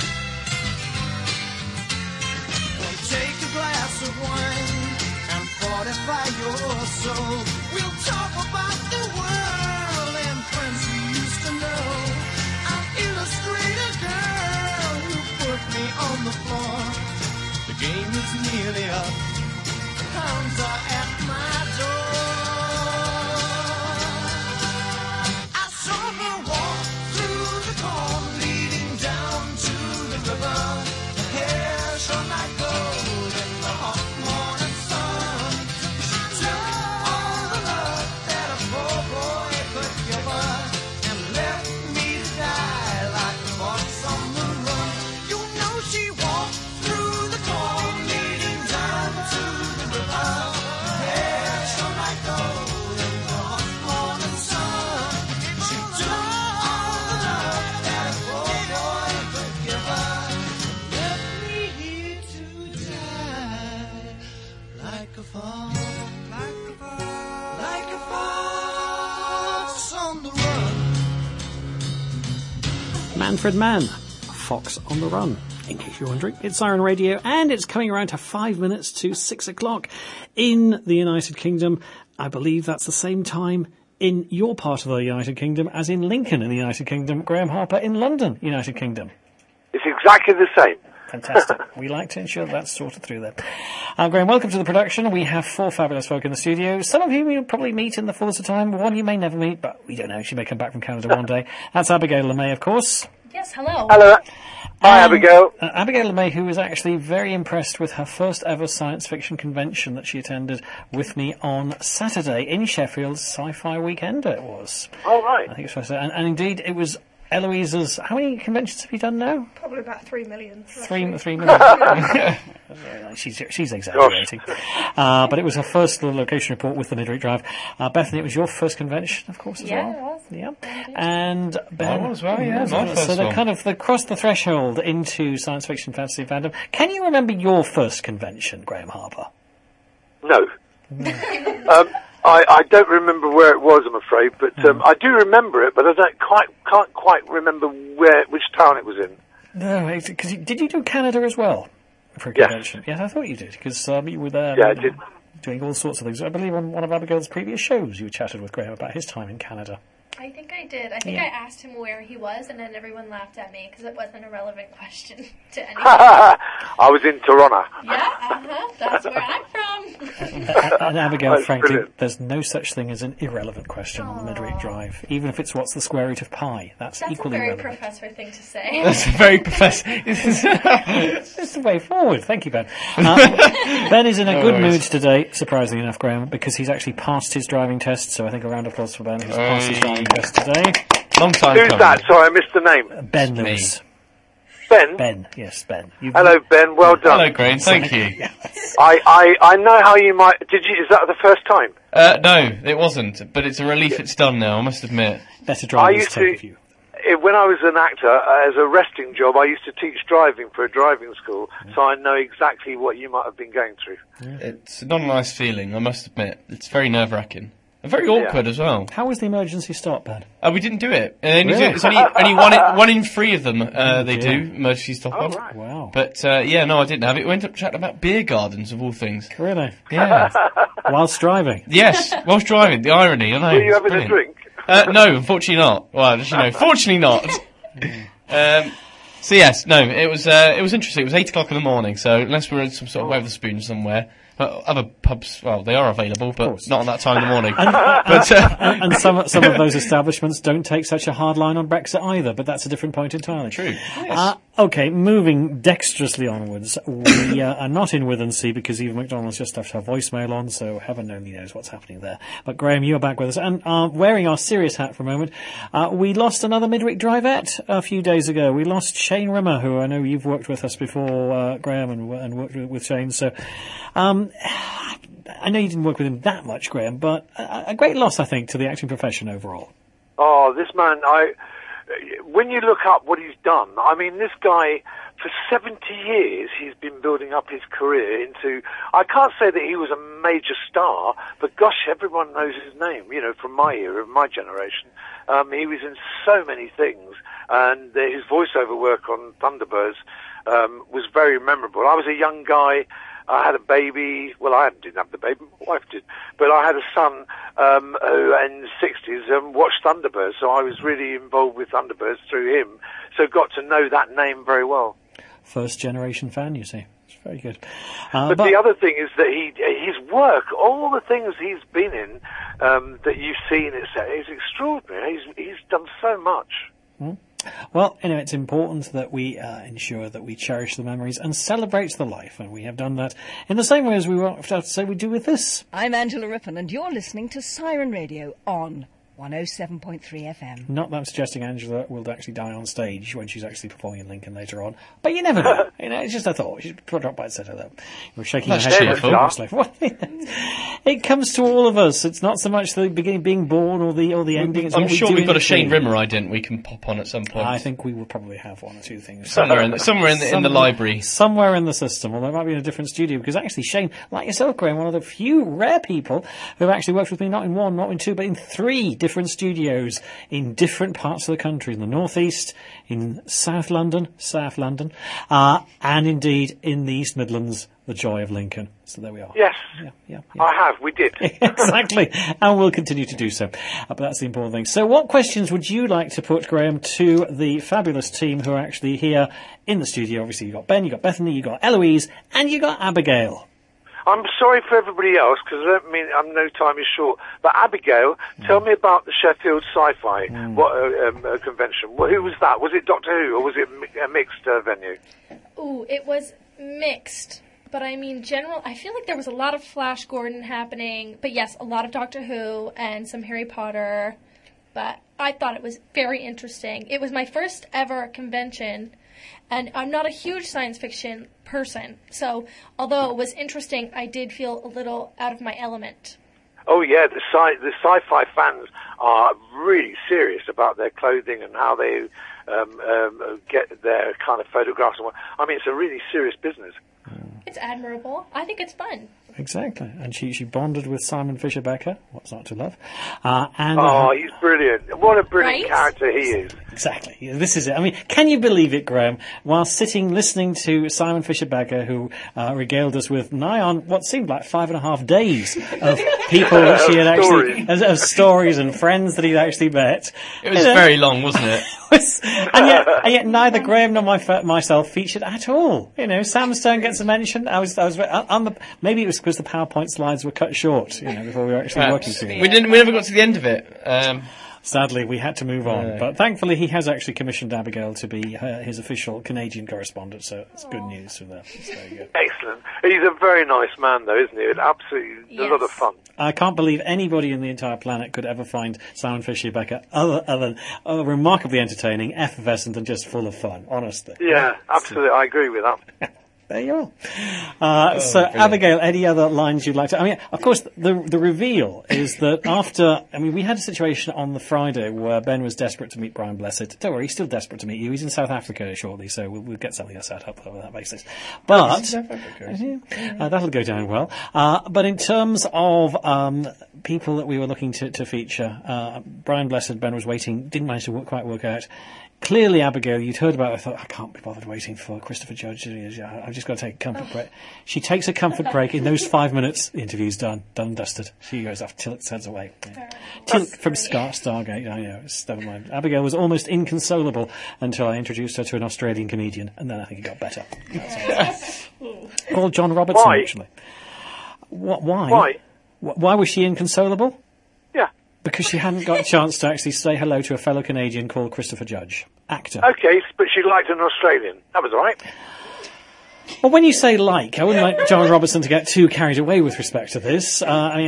We'll take a glass of wine and fortify your soul. We'll talk about the world and friends we used to know. I'll illustrate a girl who put me on the floor. The game is nearly up. Hounds are at my door. I saw her walk through the corn leading down to the river. Her hair shone like gold in the hot morning sun. She took all the love that a poor boy could give her and left me to die like a fox on the run. You know she walked through the corn leading down to the river. Her hair shone like gold in the hot morning sun. She took all the love that a poor boy could give her and left me here to die like a fox, like a fox on the run. Manfred Mann, Fox on the Run. In case you're wondering, it's Siren Radio, and it's coming around to 5 minutes to 6 o'clock in the United Kingdom. I believe that's the same time in your part of the United Kingdom as in Lincoln in the United Kingdom. Graham Harper in London, United Kingdom. It's exactly the same. Fantastic. We like to ensure that's sorted through there. Graham, welcome to the production. We have 4 fabulous folk in the studio. Some of you you'll probably meet in the fullness of time. One you may never meet, but we don't know. She may come back from Canada one day. That's Abigail LeMay, of course. Yes, hello. Hello. Hi, Abigail. Abigail LeMay, who was actually very impressed with her first ever science fiction convention that she attended with me on Saturday in Sheffield, Sci-Fi Weekender it was. Oh, right. I think it's Saturday. And indeed, it was Eloise's... How many conventions have you done now? Probably about 3 million. 3 million. She's exaggerating. But it was her first little location report with the Midweek Drive. Bethany, it was your first convention, of course, as well. Yeah, it was. Yeah. And Ben... I was, well, yeah. My first so they one. kind of crossed the threshold into science fiction fantasy fandom. Can you remember your first convention, Graham Harper? No. I don't remember where it was, I'm afraid, but I do remember it, but I can't quite remember which town it was in. No, because did you do Canada as well for a convention? Yes, I thought you did, because you were there. Yeah, I did. Doing all sorts of things. I believe on one of Abigail's previous shows you chatted with Graham about his time in Canada. I think I did. I think I asked him where he was, and then everyone laughed at me because it wasn't a relevant question to anyone. I was in Toronto. Yeah, that's where I'm from. And Abigail, That's frankly, brilliant. there's no such thing as an irrelevant question on the Midweek Drive. Even if it's what's the square root of pi, that's That's a equally very relevant. professor thing to say. That's a very professor. It's the way forward. Thank you, Ben. Ben is in a good mood today, surprisingly enough, Graham, because he's actually passed his driving test. So I think a round of applause for Ben, who's passed his driving test today. Long time Who's coming. that? Sorry, I missed the name. Ben Lewis. Ben? Ben, yes, Ben. Hello, Ben. Well done. Hello, Graham. Thank you. I know how you might. Is that the first time? No, it wasn't. But it's a relief it's done now, I must admit. Better drivers take you. When I was an actor, as a resting job, I used to teach driving for a driving school, so I know exactly what you might have been going through. It's not a nice feeling, I must admit. It's very nerve-wracking. And very awkward as well. How was the emergency stop, Ben? We didn't do it. It's only one in 3 of them they do, emergency stop on. Right. Wow. But, no, I didn't have it. We went up chatting about beer gardens, of all things. Really? Yeah. Whilst driving? Yes, whilst driving. The irony, I know. Were you having a drink? No, unfortunately not. Well, fortunately not. So yes, no, it was interesting. It was 8 o'clock in the morning, so unless we're in some sort of Wetherspoon somewhere, other pubs, well, they are available, but not at that time in the morning. And some of those establishments don't take such a hard line on Brexit either, but that's a different point entirely. True. Yes. Okay, moving dexterously onwards, we are not in Withensea because Eva McDonald's just left her voicemail on, so heaven only knows what's happening there. But Graham, you're back with us, and wearing our serious hat for a moment, we lost another Midwick drivette a few days ago. We lost Shane Rimmer, who I know you've worked with us before, Graham, and worked with Shane, so I know you didn't work with him that much, Graham, but a great loss, I think, to the acting profession overall. Oh, this man, when you look up what he's done, I mean, this guy, for 70 years, he's been building up his career into, I can't say that he was a major star, but gosh, everyone knows his name, from my era, my generation. He was in so many things, and his voiceover work on Thunderbirds was very memorable. I was a young guy. I had a baby. Well, I didn't have the baby. My wife did. But I had a son who, in the 60s, watched Thunderbirds. So I was really involved with Thunderbirds through him. So got to know that name very well. First generation fan, you see. It's very good. But the other thing is that his work, all the things he's been in that you've seen, is extraordinary. He's done so much. Well, anyway, it's important that we ensure that we cherish the memories and celebrate the life, and we have done that in the same way as we have to say we do with this. I'm Angela Rippon, and you're listening to Siren Radio on 107.3 FM. Not that I'm suggesting Angela will actually die on stage when she's actually performing in Lincoln later on, but you never know. It's just a thought. She should drop by and said hello. You're shaking your head. It comes to all of us. It's not so much the beginning, being born, or the ending. It's I'm sure we've got a Shane Rimmer ident we can pop on at some point. I think we will probably have one or two things somewhere in the library, somewhere in the system. Although it might be in a different studio, because actually Shane, like yourself, Graham, one of the few rare people who have actually worked with me, not in one, not in two, but in 3 different studios in different parts of the country, in the northeast, in South London, and indeed in the East Midlands, the joy of Lincoln. So there we are. Yes, yeah. I have. We did. Exactly, and we'll continue to do so. But that's the important thing. So what questions would you like to put, Graham, to the fabulous team who are actually here in the studio? Obviously, you've got Ben, you've got Bethany, you've got Eloise, and you've got Abigail. I'm sorry for everybody else, because I don't mean no time is short. But Abigail, tell me about the Sheffield Sci-Fi convention. Who was that? Was it Doctor Who, or was it a mixed venue? Ooh, it was mixed. But I mean, I feel like there was a lot of Flash Gordon happening. But yes, a lot of Doctor Who and some Harry Potter. But I thought it was very interesting. It was my first ever convention. And I'm not a huge science fiction person, so although it was interesting, I did feel a little out of my element. Oh yeah, the sci-fi fans are really serious about their clothing and how they get their kind of photographs. I mean, it's a really serious business. It's admirable. I think it's fun. Exactly. And she bonded with Simon Fisher Becker. What's not to love? He's brilliant. What a brilliant character he is. Exactly. This is it. I mean, can you believe it, Graham? While sitting listening to Simon Fisher Becker, who regaled us with nigh on what seemed like 5.5 days of people that she had actually, of stories and friends that he'd actually met. It was very long, wasn't it? and yet neither Graham nor myself featured at all. Sam Stone gets a mention. Maybe it was because the PowerPoint slides were cut short, before we were actually working together. We never got to the end of it. Sadly, we had to move on. Yeah. But thankfully, he has actually commissioned Abigail to be his official Canadian correspondent, so it's good news from there. So there you go. Excellent. He's a very nice man, though, isn't he? Absolutely, a lot of fun. I can't believe anybody in the entire planet could ever find Simon Fisher Becker other than remarkably entertaining, effervescent, and just full of fun, honestly. Yeah, absolutely. I agree with that. There you are. So, brilliant. Abigail, any other lines you'd like to... I mean, of course, the reveal is that after... I mean, we had a situation on the Friday where Ben was desperate to meet Brian Blessed. Don't worry, he's still desperate to meet you. He's in South Africa shortly, so we'll get something set up on that basis. But... South Africa. that'll go down well. But in terms of people that we were looking to feature, Brian Blessed, Ben was waiting, didn't manage to quite work out. Clearly, Abigail, you'd heard about it. I thought, I can't be bothered waiting for Christopher Judge. I've just got to take a comfort break. She takes a comfort break. In those 5 minutes, the interview's done and dusted. She goes off till it heads away. Yeah. Till from Stargate, I know. Never mind. Abigail was almost inconsolable until I introduced her to an Australian comedian, and then I think it got better. Called John Robertson, Why? actually. Why? Why was she inconsolable? Yeah. Because she hadn't got a chance to actually say hello to a fellow Canadian called Christopher Judge, actor. Okay, but she liked an Australian. That was all right. Well, when you say I wouldn't like John Robertson to get too carried away with respect to this. I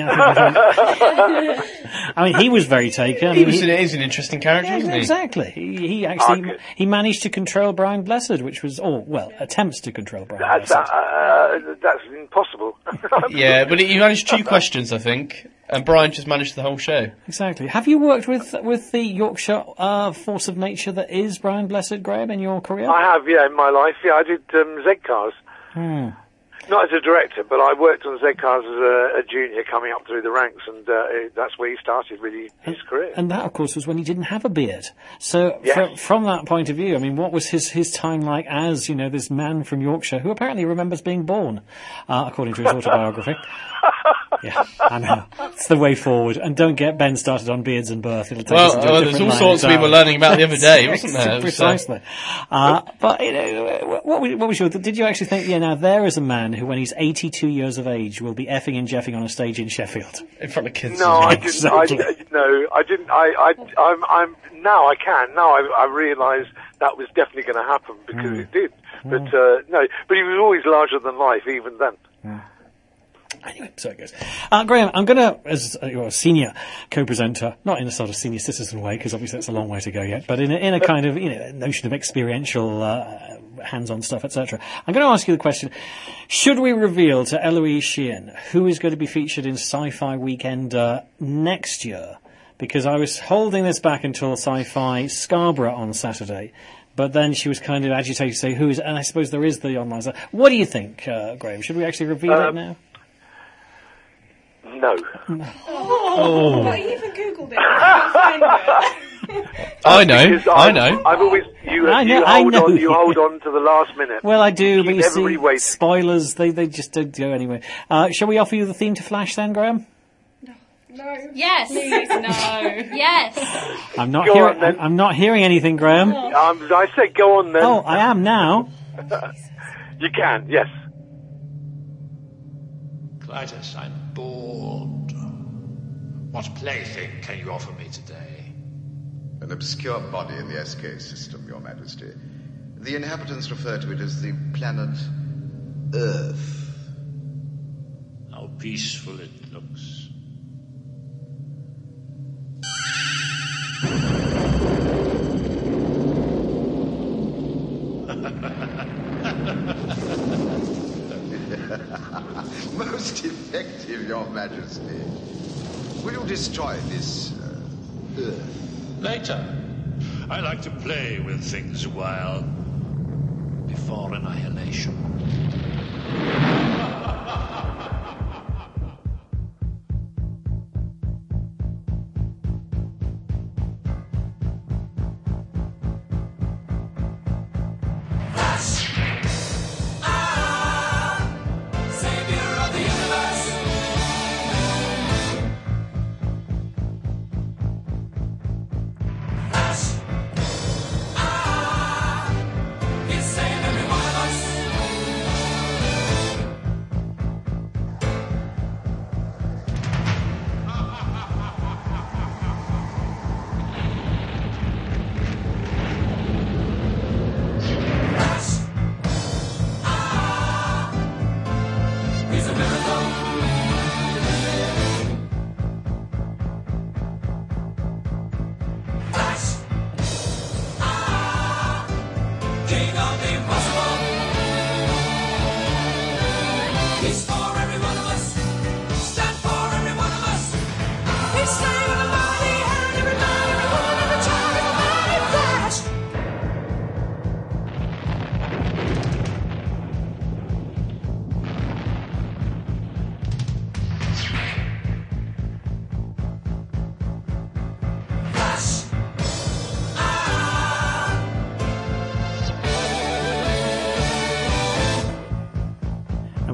mean, he was very taken. He's an interesting character, isn't he? Exactly. He actually he managed to control Brian Blessed, which was attempts to control Brian Blessed. That's impossible. Yeah, but he managed 2 questions, I think, and Brian just managed the whole show. Exactly. Have you worked with the Yorkshire force of nature that is Brian Blessed, Graham, in your career? I have, yeah, in my life. Yeah, I did Z Cars. Not as a director, but I worked on Z Cars as a junior coming up through the ranks, and that's where he started really his career. And that, of course, was when he didn't have a beard. So Yes. from that point of view, I mean, what was his time like as, this man from Yorkshire who apparently remembers being born, according to his autobiography? Yeah, I know. It's the way forward. And don't get Ben started on beards and birth. It'll take us into a there's different all line sorts we were learning about the other day, wasn't there? Precisely. But, what was your... Did you actually think, now there is a man who, when he's 82 years of age, will be effing and jeffing on a stage in Sheffield? In front of kids. No, I Exactly. didn't. I didn't. I'm now I can. Now I realise that was definitely going to happen because it did. But no, but he was always larger than life, even then. Anyway, so it goes. Graham, I'm going to, as a senior co-presenter, not in a sort of senior citizen way, because obviously that's a long way to go yet, but in a kind of, notion of experiential, hands-on stuff, etc. I'm going to ask you the question, should we reveal to Eloise Sheehan who is going to be featured in Sci-Fi Weekender next year? Because I was holding this back until Sci-Fi Scarborough on Saturday, but then she was kind of agitated to say who is, and I suppose there is the online stuff. What do you think, Graham? Should we actually reveal it now? No. Oh. But you even Googled it. I couldn't find it. I know. I've always you hold on to the last minute. Well, I do, but Keep you everybody see, waiting. spoilers, they just don't go anywhere. Shall we offer you the theme to Flash then, Graham? No. Yes. Please, no. Yes. I'm not Go hearing. on, then. I'm not hearing anything, Graham. I said go on then. Oh, I am now. You can, yes. Clytus, I'm bored. What plaything can you offer me today? An obscure body in the SK system, Your Majesty. The inhabitants refer to it as the planet Earth. How peaceful it looks. Most effective, Your Majesty. Will you destroy this Earth? Later. I like to play with things a while. Before annihilation.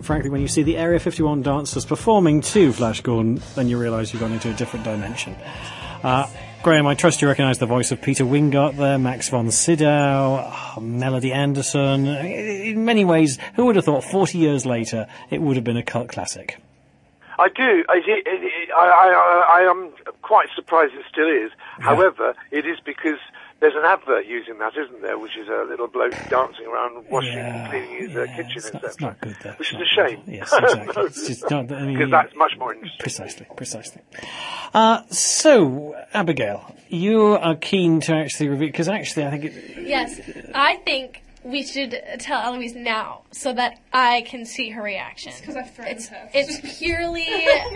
frankly, when you see the Area 51 dancers performing to Flash Gordon, then you realise you've gone into a different dimension. Graham, I trust you recognise the voice of Peter Wingart there, Max von Sydow, Melody Anderson. In many ways, who would have thought 40 years later it would have been a cult classic? I do. I am quite surprised it still is. Yeah. However, it is because there's an advert using that, isn't there? Which is a little bloke dancing around washing and cleaning his kitchen, etc. It's not good, though. Which is a shame. Yes, exactly. It's just not, I mean, because that's much more interesting. Precisely. So, Abigail, you are keen to actually review, because actually I think Yes, I think we should tell Eloise now so that I can see her reaction. Because I've threatened her. It's purely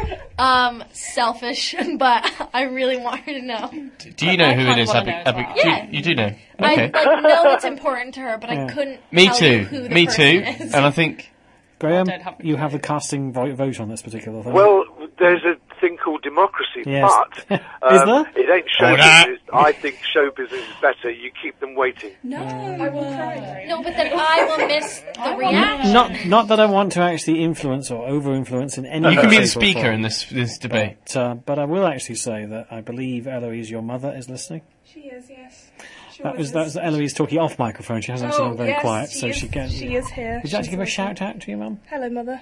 selfish, but I really want her to know. Do you know who it is, Abigail? Yeah. You do know? Okay. I know it's important to her, but I couldn't Me tell too. you who the Me person too. is. And I think... Graham, you have the casting vote on this particular thing. Well, there's a thing called democracy, Yes. but Is there? it ain't show business. I think show business is better. You keep them waiting. No, I will cry. No, but then I will miss the reaction. Not that I want to actually influence or over-influence in any way. You can be the shape or speaker form. in this debate. But I will actually say that I believe Eloise, your mother, is listening. She is, yes. That was Eloise talking off microphone. She hasn't actually gone very quiet, so she can. She is here. Would you like to give a shout out to your mum? Hello, Mother.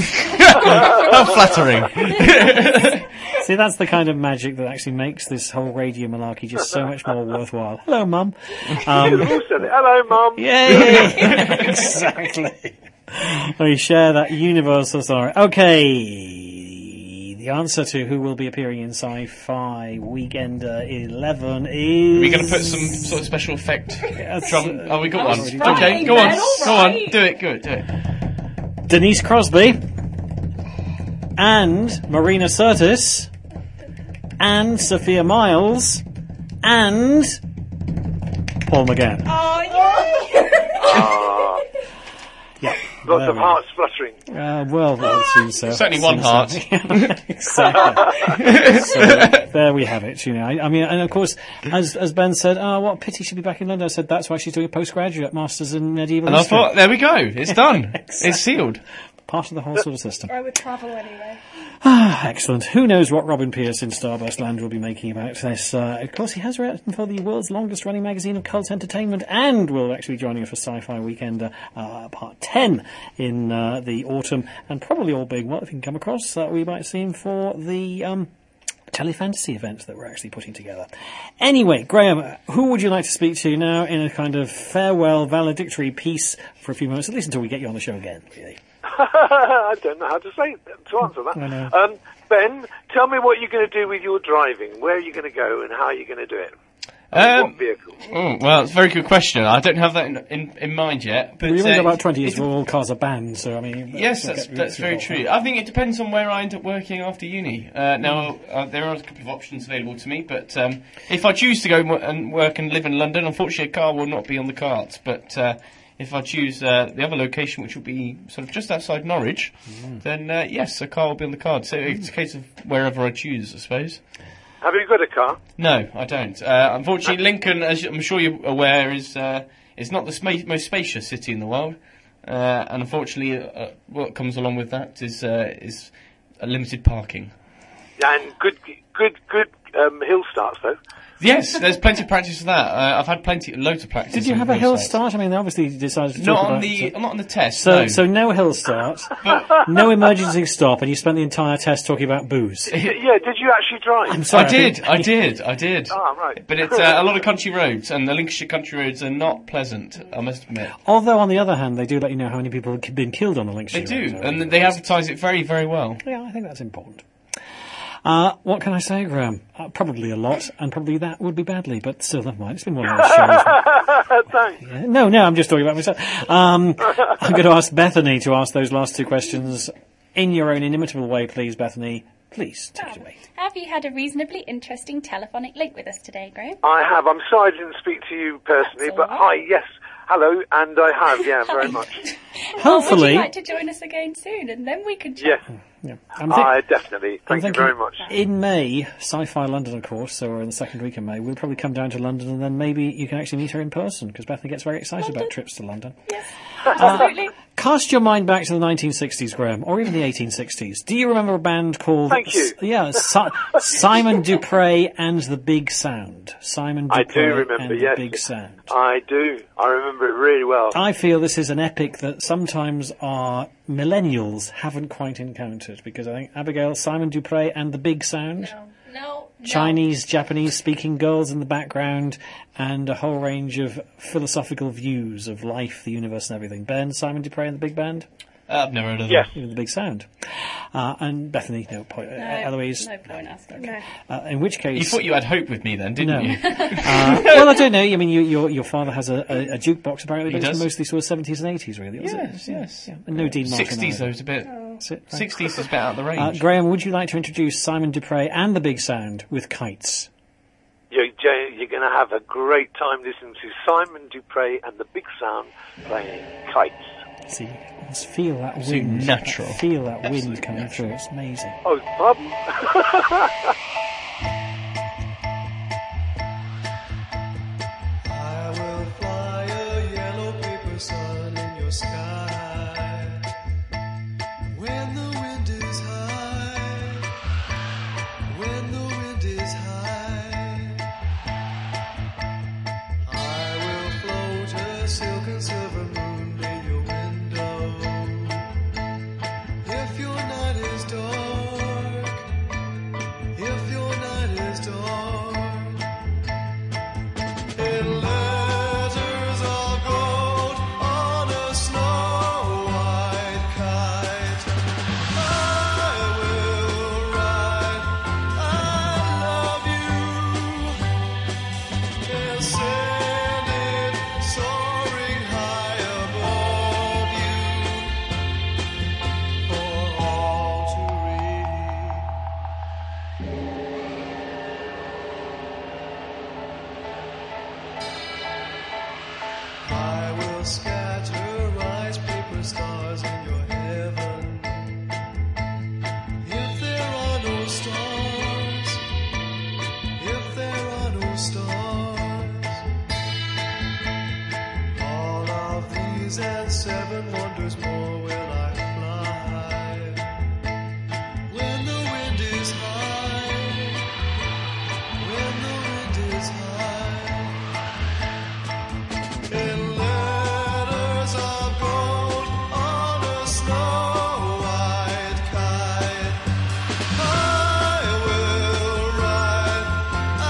How flattering. See, that's the kind of magic that actually makes this whole radio malarkey just so much more worthwhile. Hello, Mum. Hello, Mum. Yay! Exactly. We share that universal story. Okay. The answer to who will be appearing in Sci-Fi Weekender 11 is... Are we going to put some sort of special effect drum? Oh, we got one. Right. Okay, go on. All Go on. right. Do it. Good. Do it. Denise Crosby and Marina Sirtis and Sophia Miles and Paul McGann. Oh, yeah. Yeah. Lots of hearts fluttering. Well, that seems so. Certainly one heart. Exactly. So, there we have it, you know. I mean, and of course, as Ben said, what pity she'd be back in London. I said, that's why she's doing a postgraduate Masters in Medieval And I History. thought, there we go. It's done. It's sealed. Part of the whole sort of system. I would travel anyway. Excellent. Who knows what Robin Pierce in Starburst Land will be making about this. Of course, he has written for the world's longest running magazine of cult entertainment and will actually be joining us for Sci-Fi Weekender Part 10 in the autumn. And probably all being well, if you can come across, we might see him for the telefantasy events that we're actually putting together. Anyway, Graham, who would you like to speak to now in a kind of farewell valedictory piece for a few moments, at least until we get you on the show again, really? I don't know how to answer that. I know. Ben, tell me what you're going to do with your driving. Where are you going to go and how are you going to do it? What vehicle? Well, it's a very good question. I don't have that in mind yet. But We've only got about 20 years before all cars are banned, so I mean... Yes, that's very true. I think it depends on where I end up working after uni. Now, there are a couple of options available to me, but if I choose to go and work and live in London, unfortunately a car will not be on the cards. But if I choose the other location, which will be sort of just outside Norwich, then yes, a car will be on the cards. So it's a case of wherever I choose, I suppose. Have you got a car? No, I don't. Unfortunately, Lincoln, as I'm sure you're aware, is not the most spacious city in the world, and unfortunately, what comes along with that is a limited parking. And good hill starts though. Yes, there's plenty of practice for that. I've had loads of practice. Did you on have a hill starts. start? I mean, they obviously decided to Not talk on about the not on the test. So no hill start, no emergency stop, and you spent the entire test talking about booze. Yeah, did you actually drive? I'm sorry, I did. Oh, right. But it's a lot of country roads, and the Lincolnshire country roads are not pleasant, I must admit. Although, on the other hand, they do let you know how many people have been killed on the Lincolnshire They roads. do, and they advertise it very, very well. Yeah, I think that's important. What can I say, Graham? Probably a lot, and probably that would be badly, but still, never mind. It's been one of those shows. Thanks. Yeah. No, I'm just talking about myself. I'm going to ask Bethany to ask those last two questions in your own inimitable way, please, Bethany. Please, take it away. Have you had a reasonably interesting telephonic link with us today, Graham? I have. I'm sorry I didn't speak to you personally, but hi, yes, hello, and I have, yeah, very much. Hopefully. Would you like to join us again soon, and then we can chat? Yes. Yeah. Definitely. Thank you very much. In May, Sci-Fi London, of course, so we're in the second week of May, we'll probably come down to London and then maybe you can actually meet her in person, because Bethany gets very excited about trips to London. Yes, absolutely. Cast your mind back to the 1960s, Graham, or even the 1860s. Do you remember a band called... Thank you. Simon Dupre and the Big Sound. Simon Dupre I do remember, and yes. the Big Sound. I do. I remember it really well. I feel this is an epic that sometimes our millennials haven't quite encountered, because I think, Abigail, Simon Dupre and the Big Sound... No. Chinese, Japanese-speaking girls in the background, and a whole range of philosophical views of life, the universe, and everything. Ben, Simon Dupre and the Big Band? I've never heard of them. Yes. Even the Big Sound. And Bethany, Eloise. No point asking. In which case... You thought you had hope with me then, didn't you? Well, I don't know. I mean, your father has a jukebox, apparently, but He it's does. mostly sort of 70s and 80s, really. Yes. Yeah. And no Dean Martin 60s, either. though, is a bit... That's it, right. 60s is a bit out of the range. Graham, would you like to introduce Simon Dupre and the Big Sound with Kites? You're going to have a great time listening to Simon Dupre and the Big Sound playing Kites. See, let's feel that So wind. natural. Feel that wind coming through. It's amazing. Oh, pardon? I will fly a yellow paper sun in your sky. When the wind is high, when the wind is high, I will float a silk and silver moon near your window. If your night is dark, if your night is dark, in letters of gold on a snow white kite, I will write I love you and send it soaring high above you for all to read. I will scatter rice paper stars in your heaven. If there are no stars, if there are no stars, all of these and 7 wonders more will I fly. When the wind is high, when the wind is high, in letters of gold on a snow white kite, I will write I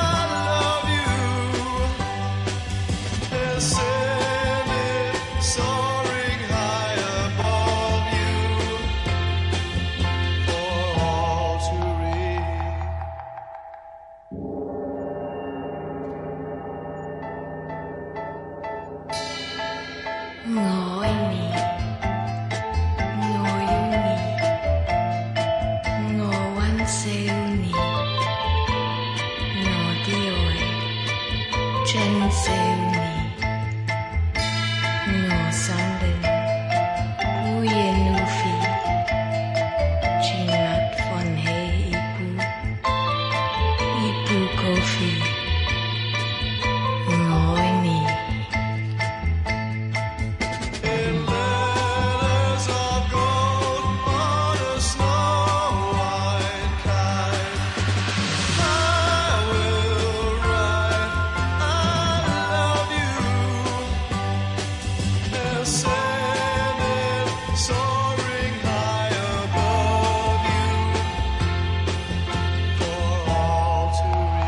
love you and send it soaring high above you for all to read. Ngồi nì, ngồi nì, ngồi quanh xeo nì, ngồi tiêu trên xeo nì, ngồi sáng lên, u yên u phi, chỉ ngắt phần hệ ipu coffee, ngồi nì. In letters of gold on a snow white kite, I will write I love you and send it soaring high above you for all to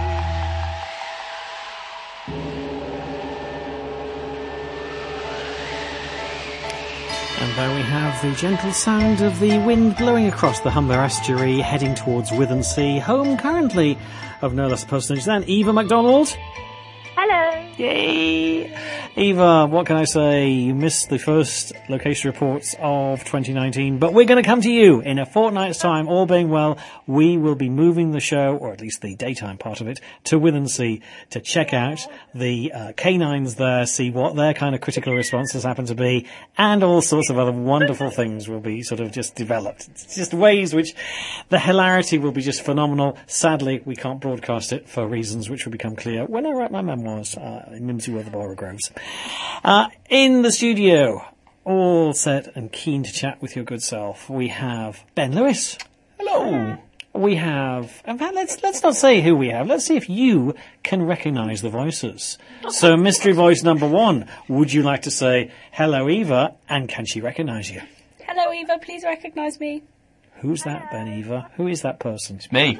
And there we have the gentle sound of the wind blowing across the Humber estuary, heading towards Withensea, home currently of no less a personage than Eva MacDonald. Hello. Yay! Eva, what can I say? You missed the first location reports of 2019, but we're going to come to you in a fortnight's time. All being well, we will be moving the show, or at least the daytime part of it, to Withensea to check out the canines there, see what their kind of critical responses happen to be, and all sorts of other wonderful things will be sort of just developed. It's just ways which the hilarity will be just phenomenal. Sadly, we can't broadcast it for reasons which will become clear when I write my memoirs in Mimsy where the Borough grows. In the studio, all set and keen to chat with your good self. We have Ben Lewis. Hello. We have, in fact, let's not say who we have. Let's see if you can recognise the voices. So, mystery voice number 1, would you like to say, hello, Eva, and can she recognise you? Hello, Eva. Please recognise me. Who's that, Ben, Eva? Who is that person? It's me.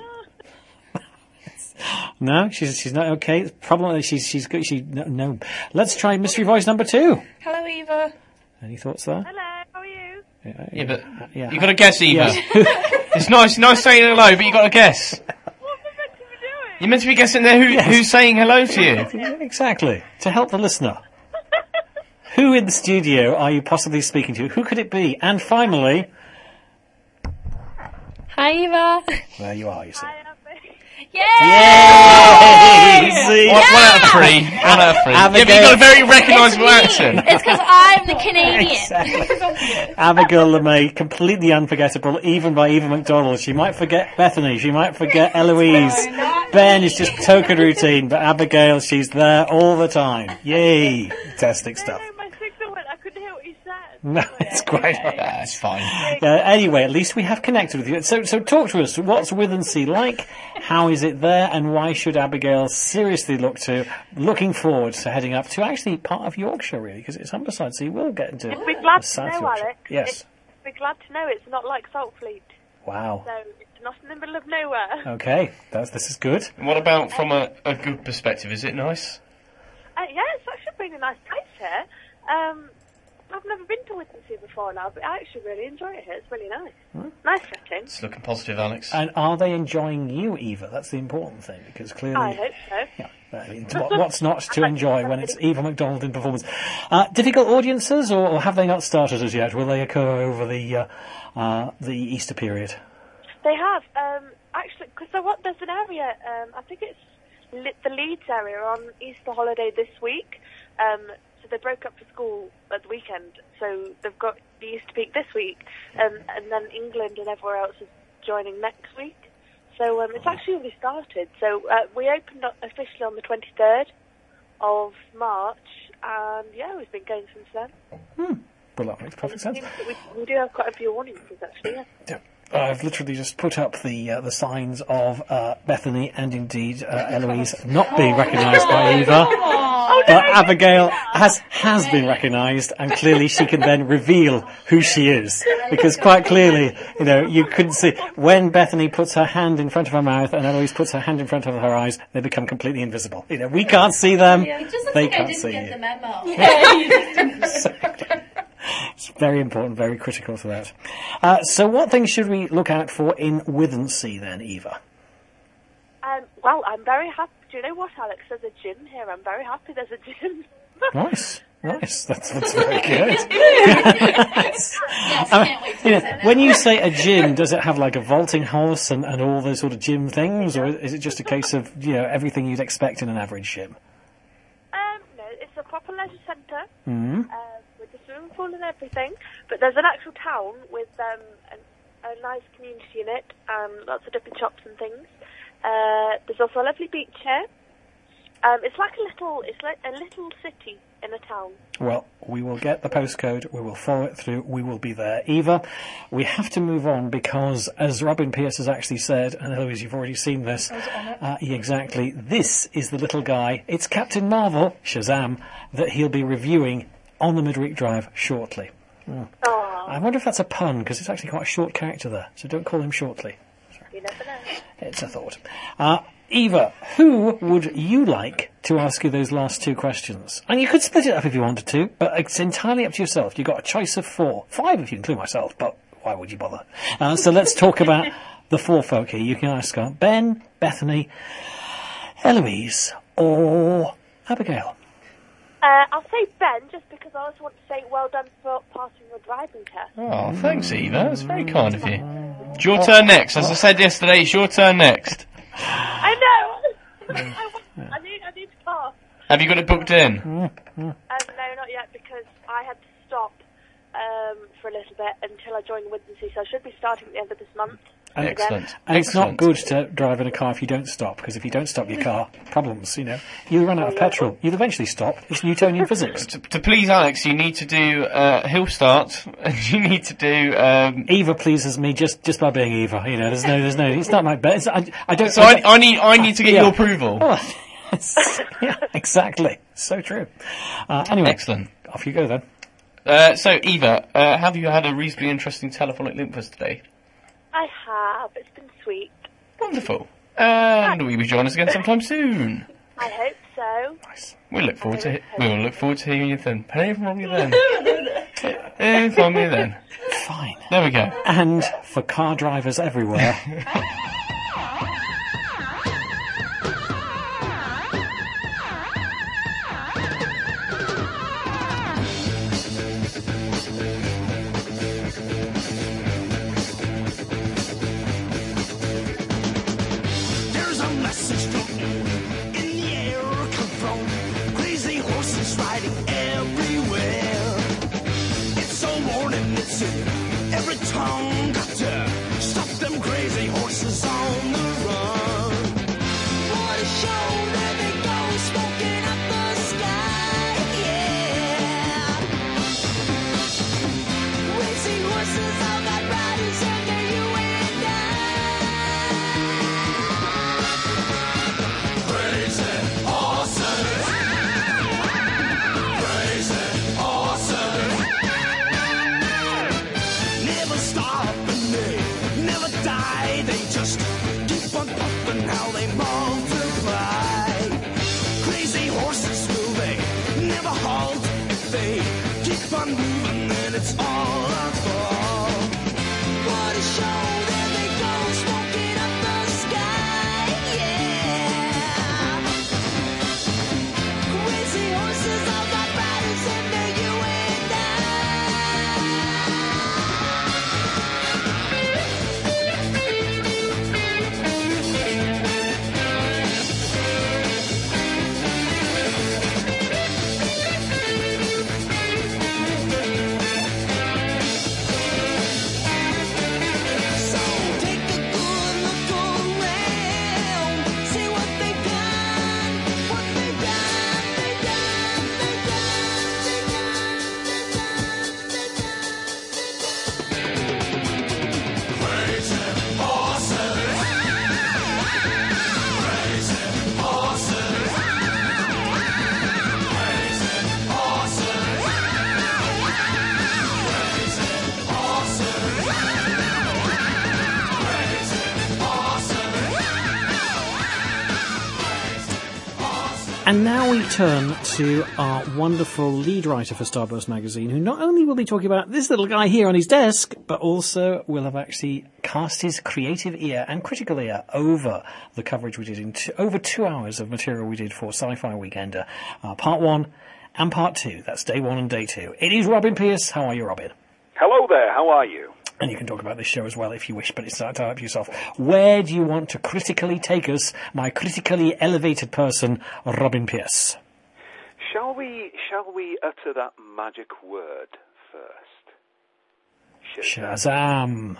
No, she's not okay. Problem, she's good. No. Let's try mystery voice number 2. Hello, Eva. Any thoughts there? Hello, how are you? Yeah, but yeah. you got to guess, Eva. Yes. It's nice saying hello, but you got to guess. What am I meant to be doing? You're meant to be guessing there who's saying hello to you. Exactly. To help the listener. Who in the studio are you possibly speaking to? Who could it be? And finally, Hi, Eva. there you are, you see. Yay! Yay! See? 1 out of 3. 1 out of 3. Yeah, but you got a very recognisable accent. It's because I'm the Canadian. Exactly. Abigail LeMay, completely unforgettable, even by Eva McDonald. She might forget Bethany, she might forget Eloise. Ben is just token routine, but Abigail, she's there all the time. Yay! Fantastic stuff. My signal went, I couldn't hear what you said. No, it's quite all right. That's fine. Anyway, at least we have connected with you. So talk to us. What's Withensea like? How is it there? And why should Abigail seriously looking forward to heading up to actually part of Yorkshire, really, because it's Humberside, so you will get into You'd be glad to South know, Yorkshire. Alex. Yes. You'd be glad to know it's not like Saltfleet. Wow. So it's not in the middle of nowhere. Okay, this is good. And what about from a good perspective? Is it nice? Yeah, it's actually a really nice place here. I've never been to Withensea before now, but I actually really enjoy it here. It's really nice. Nice setting. It's looking positive, Alex. And are they enjoying you, Eva? That's the important thing, because clearly... I hope so. Yeah, I mean, what's not to enjoy when it's Eva McDonald in performance? Difficult audiences, or have they not started as yet? Will they occur over the Easter period? They have. Actually, because there's an area, I think it's the Leeds area on Easter holiday this week. So they broke up for school at the weekend. So they've got the Easter peak this week, and then England and everywhere else is joining next week. So it's actually already started. So we opened up officially on the 23rd of March, and yeah, we've been going since then. Well, that makes perfect sense. We do have quite a few audiences, actually, yeah. I've literally just put up the signs of Bethany and indeed Eloise not being recognised by Eva. But Abigail has been recognised, and clearly she can then reveal who she is. Because quite clearly, you couldn't see. When Bethany puts her hand in front of her mouth and Eloise puts her hand in front of her eyes, they become completely invisible. We can't see them, they can't see you. The memo. It's very important, very critical to that. So what things should we look out for in Withensea then, Eva? Well, I'm very happy. Do you know what, Alex? There's a gym here. I'm very happy there's a gym. Nice. That's very good. When you say a gym, does it have like a vaulting horse and all those sort of gym things, or is it just a case of everything you'd expect in an average gym? No, it's a proper leisure centre with a swimming pool and everything. But there's an actual town with a nice community in it, lots of different shops and things. There's also a lovely beach here. It's like a little city in a town. Well, we will get the postcode, we will follow it through, we will be there. Eva, we have to move on because, as Robin Pierce has actually said, and Eloise, you've already seen this, exactly, this is the little guy, it's Captain Marvel, Shazam, that he'll be reviewing on the Midweek Drive shortly. I wonder if that's a pun, because it's actually quite a short character there, so don't call him shortly. You never know. It's a thought. Eva, who would you like to ask you those last 2 questions? And you could split it up if you wanted to, but it's entirely up to yourself. You've got a choice of 4. 5 if you include myself, but why would you bother? So let's talk about the 4 folk here. You can ask Ben, Bethany, Eloise, or Abigail. I'll say Ben, just because I also want to say well done for passing your driving test. Oh, thanks, Eva. That's very kind of you. It's your turn next. As I said yesterday, it's your turn next. I know! I need to pass. Have you got it booked in? No, not yet, because I had to stop for a little bit until I joined Withensea, so I should be starting at the end of this month. And, Excellent. And it's not good to drive in a car if you don't stop, because if you don't stop your car, problems, you know. You'll run out of petrol. You'll eventually stop. It's Newtonian physics. To please Alex, you need to do hill start, and you need to do... Eva pleases me just by being Eva, you know. There's no, it's not like... I don't... So I need to get your approval. Oh, yeah, exactly. So true. Anyway. Excellent. Off you go then. So, Eva, have you had a reasonably interesting telephonic link with us today? I have. It's been sweet. Wonderful. And will you join us again sometime soon? I hope so. Nice. We'll look forward to hearing you then. Hearing from you then. Hearing from you then. Fine. There we go. And for car drivers everywhere. There's a message from you in the air, come from crazy horses riding everywhere. It's a warning, it's in every tongue. Got to stop them crazy horses on the run. What a show, there they go, smoking up the sky, yeah. Racing horses all got riders under you and Crazy horses. Crazy horses. Never stop and they never die. They just keep on puffing how they multiply. Crazy horses, will they never halt? If they keep on moving, then it's all our fault. What a show, there they go, smoking up the sky, yeah. Crazy horses all got riders under you and So take a good look around, see what they've done, what they've done, they've done, they've done, they've done. Crazy horses. Crazy horses. Crazy horses. Crazy And now we turn to our wonderful lead writer for Starburst magazine, who not only will be talking about this little guy here on his desk, but also will have actually cast his creative ear and critical ear over the coverage we did in over 2 hours of material we did for Sci-Fi Weekender, part 1 and part 2. That's day 1 and day 2. It is Robin Pierce. How are you, Robin? Hello there, how are you? And you can talk about this show as well if you wish, but it's entirely up to yourself. Where do you want to critically take us, my critically elevated person, Robin Pierce? Shall we utter that magic word first? Shazam!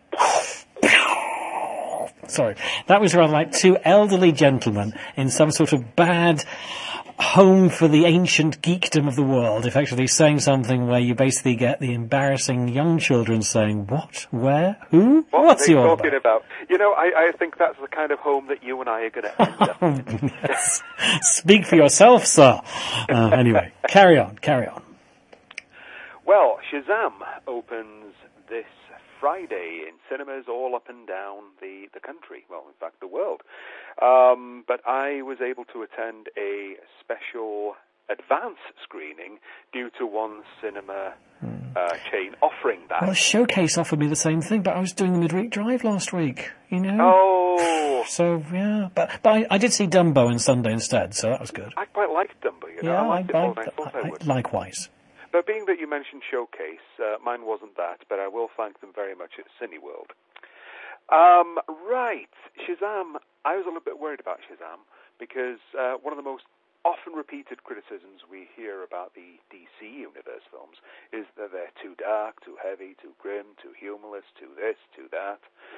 Sorry, that was rather like two elderly gentlemen in some sort of bad home for the ancient geekdom of the world, effectively saying something where you basically get the embarrassing young children saying, what, where, who, what's are they he all talking about? You know, I think that's the kind of home that you and I are going to end up in. Yes. Speak for yourself, sir. Anyway, carry on. Well, Shazam opens this Friday in cinemas all up and down the country, well, in fact, the world. But I was able to attend a special advance screening due to one cinema chain offering that. Well, Showcase offered me the same thing, but I was doing the midweek drive last week, you know? Oh! So, yeah, but I did see Dumbo on Sunday instead, so that was good. I quite liked Dumbo, you know. Yeah, I liked it more than I thought I would. Likewise. But being that you mentioned Showcase, mine wasn't that, but I will thank them very much at Cineworld. Right, Shazam. I was a little bit worried about Shazam because one of the most often repeated criticisms we hear about the DC Universe films is that they're too dark, too heavy, too grim, too humorless, too this, too that.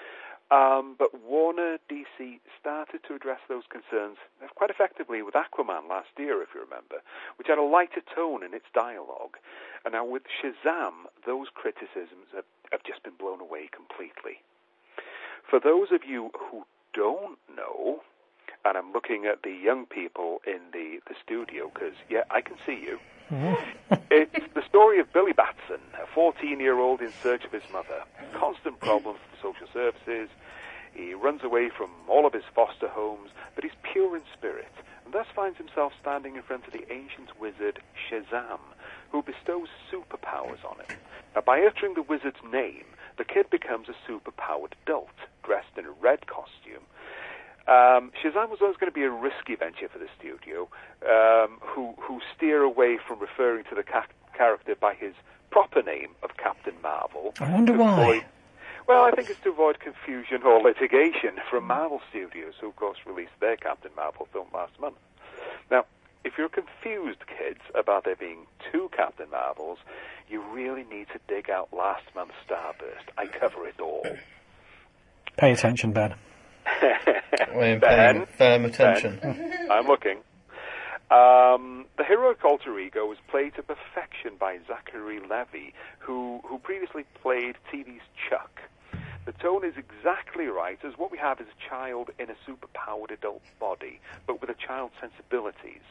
But Warner DC started to address those concerns quite effectively with Aquaman last year, if you remember, which had a lighter tone in its dialogue. And now with Shazam, those criticisms have just been blown away completely. For those of you who don't know, and I'm looking at the young people in the studio, because, yeah, I can see you. It's the story of Billy Batson, a 14-year-old in search of his mother. Constant problems with social services. He runs away from all of his foster homes, but he's pure in spirit, and thus finds himself standing in front of the ancient wizard Shazam, who bestows superpowers on him. Now, by uttering the wizard's name, the kid becomes a superpowered adult, dressed in a red costume. Shazam was always going to be a risky venture for the studio, who steer away from referring to the character by his proper name of Captain Marvel. I wonder why. Well, I think it's to avoid confusion or litigation from Marvel Studios, who of course released their Captain Marvel film last month. Now, if you're confused, kids, about there being two Captain Marvels, you really need to dig out last month's Starburst. I cover it all. Pay attention, Ben. We're paying firm attention. Ben, I'm looking. The heroic alter ego was played to perfection by Zachary Levi, who previously played TV's Chuck. The tone is exactly right, as what we have is a child in a superpowered adult body, but with a child's sensibilities.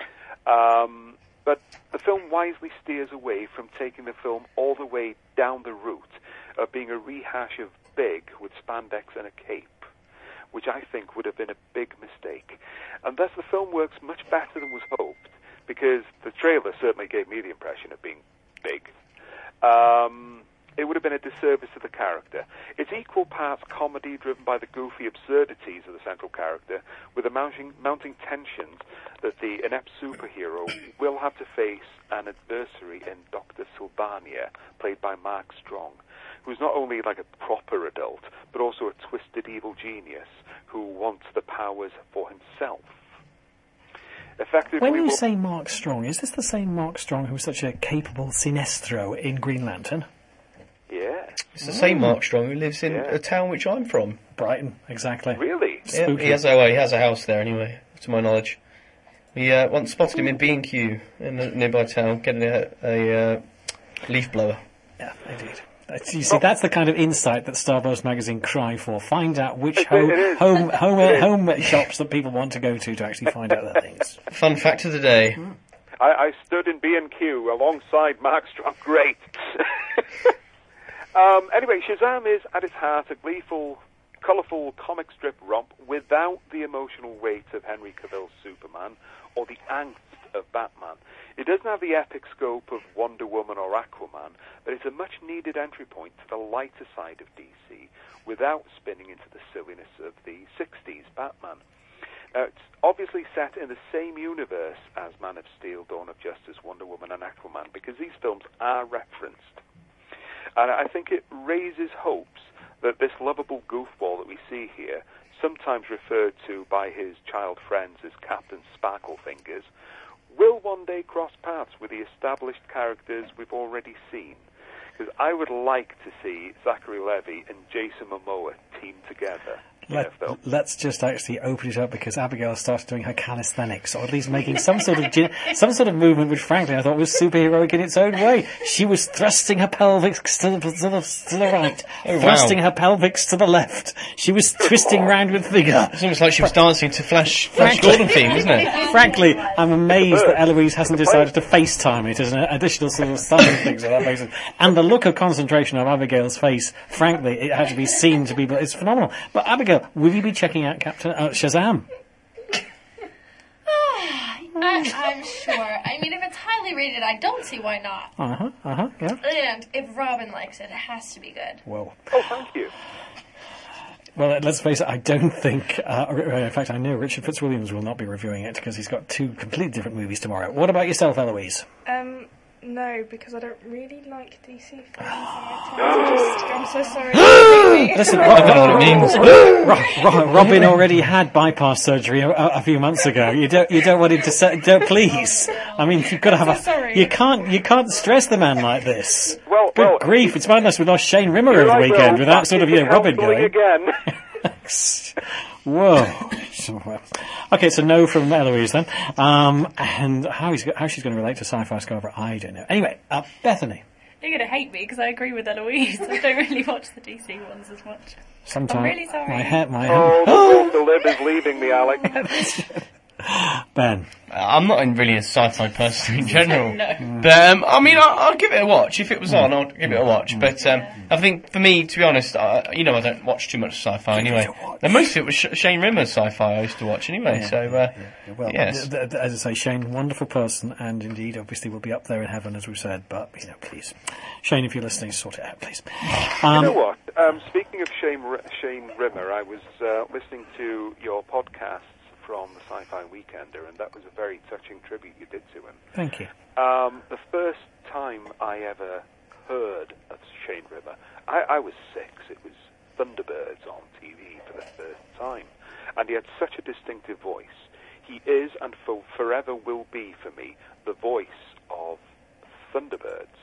But the film wisely steers away from taking the film all the way down the route of being a rehash of Big with spandex and a cape, which I think would have been a big mistake. And thus the film works much better than was hoped, because the trailer certainly gave me the impression of being big. It would have been a disservice to the character. It's equal parts comedy driven by the goofy absurdities of the central character, with the mounting tensions that the inept superhero will have to face an adversary in Dr. Sylvania, played by Mark Strong, who's not only like a proper adult, but also a twisted evil genius who wants the powers for himself. Effectively, when you say Mark Strong, is this the same Mark Strong who was such a capable Sinestro in Green Lantern? Yeah. It's the same Mark Strong who lives in a town which I'm from. Brighton, exactly. Really? Yeah, he has a house there anyway, to my knowledge. We once spotted him in B&Q in a nearby town, getting a leaf blower. Yeah, indeed. You see, that's the kind of insight that Starburst magazine cry for. Find out which home shops that people want to go to actually find out their things. Fun fact of the day. I stood in B&Q alongside Mark Strong. Great. Anyway, Shazam is, at its heart, a gleeful, colourful comic strip romp without the emotional weight of Henry Cavill's Superman or the angst of Batman. It doesn't have the epic scope of Wonder Woman or Aquaman, but it's a much-needed entry point to the lighter side of DC without spinning into the silliness of the 60s Batman. Now, it's obviously set in the same universe as Man of Steel, Dawn of Justice, Wonder Woman and Aquaman, because these films are referenced. And I think it raises hopes that this lovable goofball that we see here, sometimes referred to by his child friends as Captain Sparklefingers, will one day cross paths with the established characters we've already seen. Because I would like to see Zachary Levi and Jason Momoa team together. Let's just actually open it up, because Abigail started doing her calisthenics, or at least making some sort of movement which, frankly, I thought was superheroic in its own way. She was thrusting her pelvics to the right, thrusting her pelvics to the left. She was twisting round with vigour. It's almost like she was dancing to Flash Gordon theme, isn't it? Frankly, I'm amazed that Eloise hasn't decided to FaceTime it as an additional sort of stunning thing on that basis. And the look of concentration of Abigail's face, frankly, it had to be seen to be, it's phenomenal. But Abigail, will you be checking out Shazam? I'm sure. I mean, if it's highly rated, I don't see why not. Yeah. And if Robin likes it, it has to be good. Whoa. Oh, thank you. Well, let's face it, I don't think... in fact, I know Richard Fitzwilliams will not be reviewing it, because he's got two completely different movies tomorrow. What about yourself, Eloise? No, because I don't really like DC films. I'm so sorry. Listen, Robin already had bypass surgery a few months ago. You don't want him to say... Please. I mean, you've got to have So sorry. You can't stress the man like this. Well, Good grief! It's madness. We lost Shane Rimmer over the Right, weekend well, without sort of Robin counselling going. again. Whoa. Okay, so no from Eloise then. And how she's going to relate to Sci-Fi Scarborough, I don't know. Anyway, Bethany. You're going to hate me because I agree with Eloise. I don't really watch the DC ones as much. Sometimes I'm really sorry. The will to live is leaving me, Alex. Ben. I'm not really a sci-fi person in general. No. But, I mean, I'll give it a watch. If it was on, I'll give it a watch. But I think, for me, to be honest, I don't watch too much sci-fi anyway. And most of it was Shane Rimmer's sci-fi I used to watch anyway. Well, yes. as I say, Shane, wonderful person, and indeed, obviously, will be up there in heaven, as we've said. But, please. Shane, if you're listening, sort it out, please. You know what? Speaking of Shane Rimmer, I was listening to your podcasts from the Sci-Fi Weekender, and that was a very touching tribute you did to him. Thank you. The first time I ever heard of Shane Rimmer, I was 6. It was Thunderbirds on TV for the first time, and he had such a distinctive voice. He is, and forever will be for me, the voice of Thunderbirds.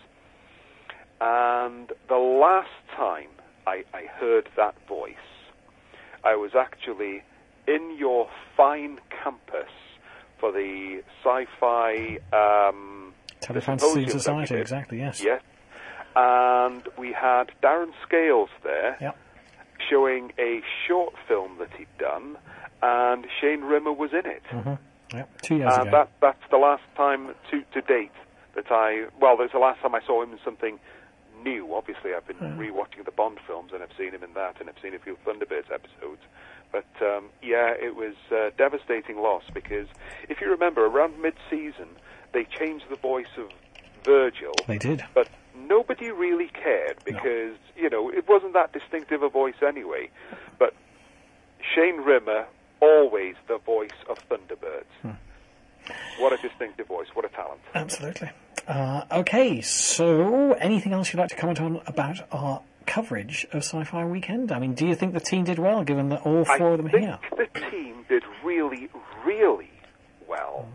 And the last time I heard that voice, I was actually in your fine campus for the Sci-Fi Telefantasy Society, exactly, yes. Yes. And we had Darren Scales there showing a short film that he'd done, and Shane Rimmer was in it. Mm-hmm. Yep, 2 years ago. And that's the last time to date that that's the last time I saw him in something new. Obviously, I've been rewatching the Bond films, and I've seen him in that, and I've seen a few Thunderbirds episodes. But, it was a devastating loss, because if you remember, around mid-season, they changed the voice of Virgil. They did. But nobody really cared, because, it wasn't that distinctive a voice anyway. But Shane Rimmer, always the voice of Thunderbirds. What a distinctive voice, what a talent. Absolutely. Okay, so anything else you'd like to comment on about our coverage of Sci-Fi Weekend? I mean, do you think the team did well, given that all 4 of them are here? I think the team did really, really well.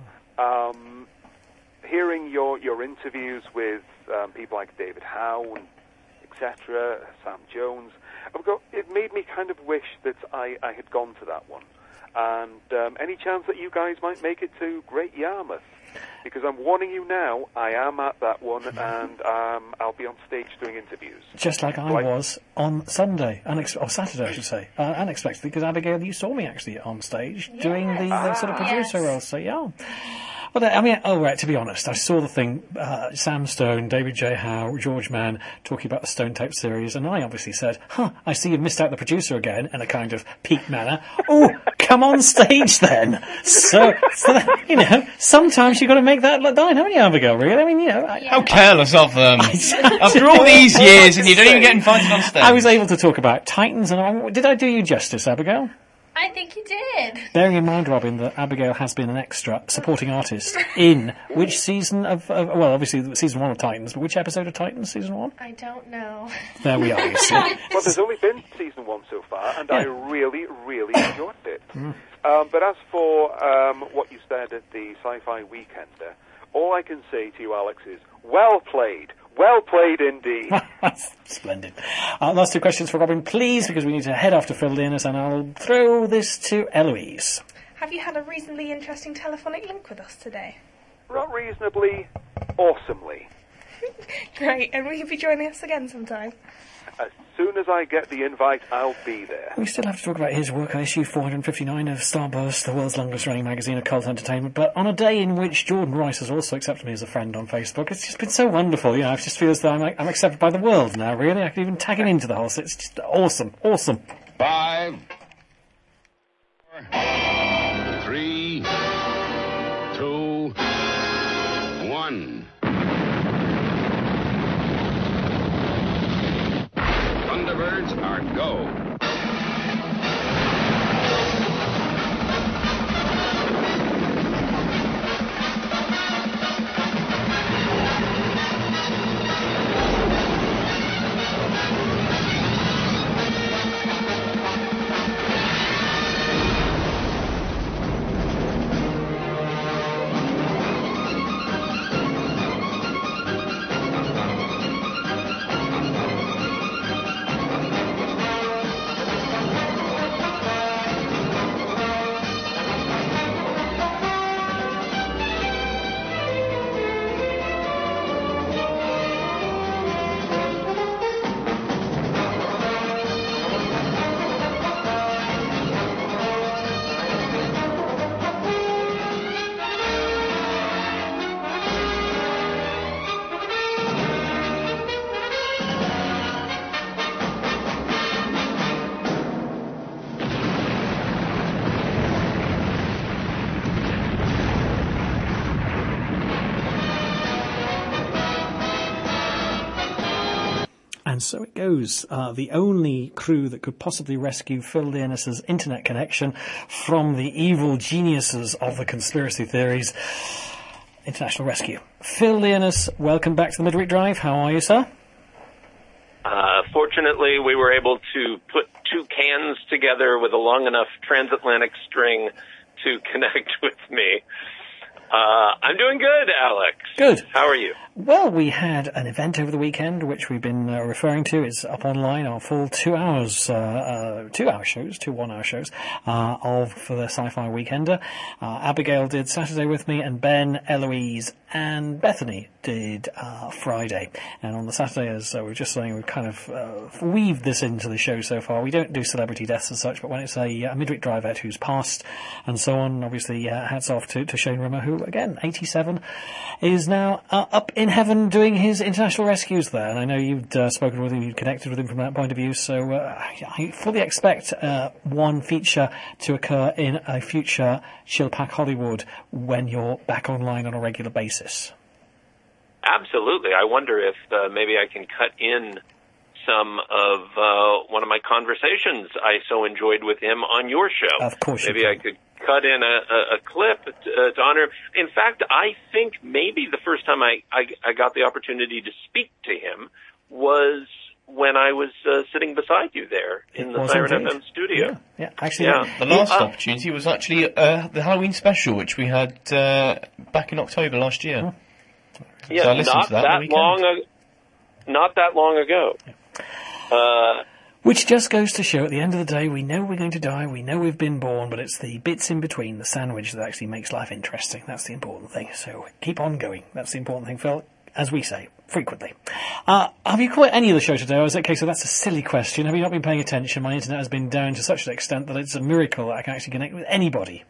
Hearing your interviews with people like David Howe, etc., Sam Jones, it made me kind of wish that I had gone to that one. And any chance that you guys might make it to Great Yarmouth? Because I'm warning you now, I am at that one, and I'll be on stage doing interviews. Just like I was on Sunday, or Saturday, I should say, unexpectedly, because Abigail, you saw me actually on stage doing the sort of producer role. So yeah. Well, I mean, to be honest, I saw the thing, Sam Stone, David J. Howe, George Mann, talking about the Stone Tape series, and I obviously said, I see you've missed out the producer again, in a kind of piqued manner. Oh, come on stage then. So sometimes you've got to make that line, haven't you, Abigail, really? I mean, How careless of them. After all these years, and you don't even get invited on stage. I was able to talk about Titans, and did I do you justice, Abigail? I think you did. Bearing in mind, Robin, that Abigail has been an extra supporting artist in which season of obviously season 1 of Titans, but which episode of Titans, season 1? I don't know. There we are, you see. Well, there's only been season 1 so far, and I really, really enjoyed it. But as for what you said at the Sci-Fi Weekender, all I can say to you, Alex, is well played. Well played indeed. Splendid. Last 2 questions for Robin, please, because we need to head off to Phil Dearness, and I'll throw this to Eloise. Have you had a reasonably interesting telephonic link with us today? Not reasonably, awesomely. Great, and will you be joining us again sometime? As soon as I get the invite, I'll be there. We still have to talk about his work on issue 459 of Starburst, the world's longest-running magazine of cult entertainment, but on a day in which Jordan Rice has also accepted me as a friend on Facebook. It's just been so wonderful, I just feel as though I'm accepted by the world now, really. I can even tag him into the whole... It's just awesome. 5, 4, 3, 2, 1. Thunderbirds are go. And so it goes. The only crew that could possibly rescue Phil Leonard's internet connection from the evil geniuses of the conspiracy theories. International Rescue. Phil Leonard, welcome back to the Midweek Drive. How are you, sir? Fortunately, we were able to put two cans together with a long enough transatlantic string to connect with me. I'm doing good, Alex. Good. How are you? Well, we had an event over the weekend, which we've been referring to. It's up online, our full 2 hours, 2 hour shows, 2 1 hour shows, for the Sci-Fi Weekender. Abigail did Saturday with me, and Ben, Eloise, and Bethany did Friday. And on the Saturday, as we were just saying, we've kind of weaved this into the show so far. We don't do celebrity deaths as such, but when it's a Midweek Drive-out who's passed and so on, obviously hats off to Shane Rimmer, who, again, 87, is now up in heaven doing his international rescues there. And I know you've spoken with him, you've connected with him from that point of view, so I fully expect one feature to occur in a future Chilpack Hollywood when you're back online on a regular basis. Absolutely. I wonder if maybe I can cut in some of one of my conversations I so enjoyed with him on your show. Of course maybe you I can. could cut in a clip to honor him. In fact, I think maybe the first time I got the opportunity to speak to him was when I was sitting beside you there in the Siren FM studio. Yeah, actually, the last opportunity was actually the Halloween special, which we had back in October last year. Yeah, So I listened not to that that on the weekend. not that long ago. Which just goes to show, at the end of the day, we know we're going to die, we know we've been born, but it's the bits in between, the sandwich, that actually makes life interesting. That's the important thing. So keep on going. That's the important thing, Phil, as we say, frequently. Have you caught any of the show today, or is it a case of that's a silly question? Have you not been paying attention? My internet has been down to such an extent that it's a miracle that I can actually connect with anybody.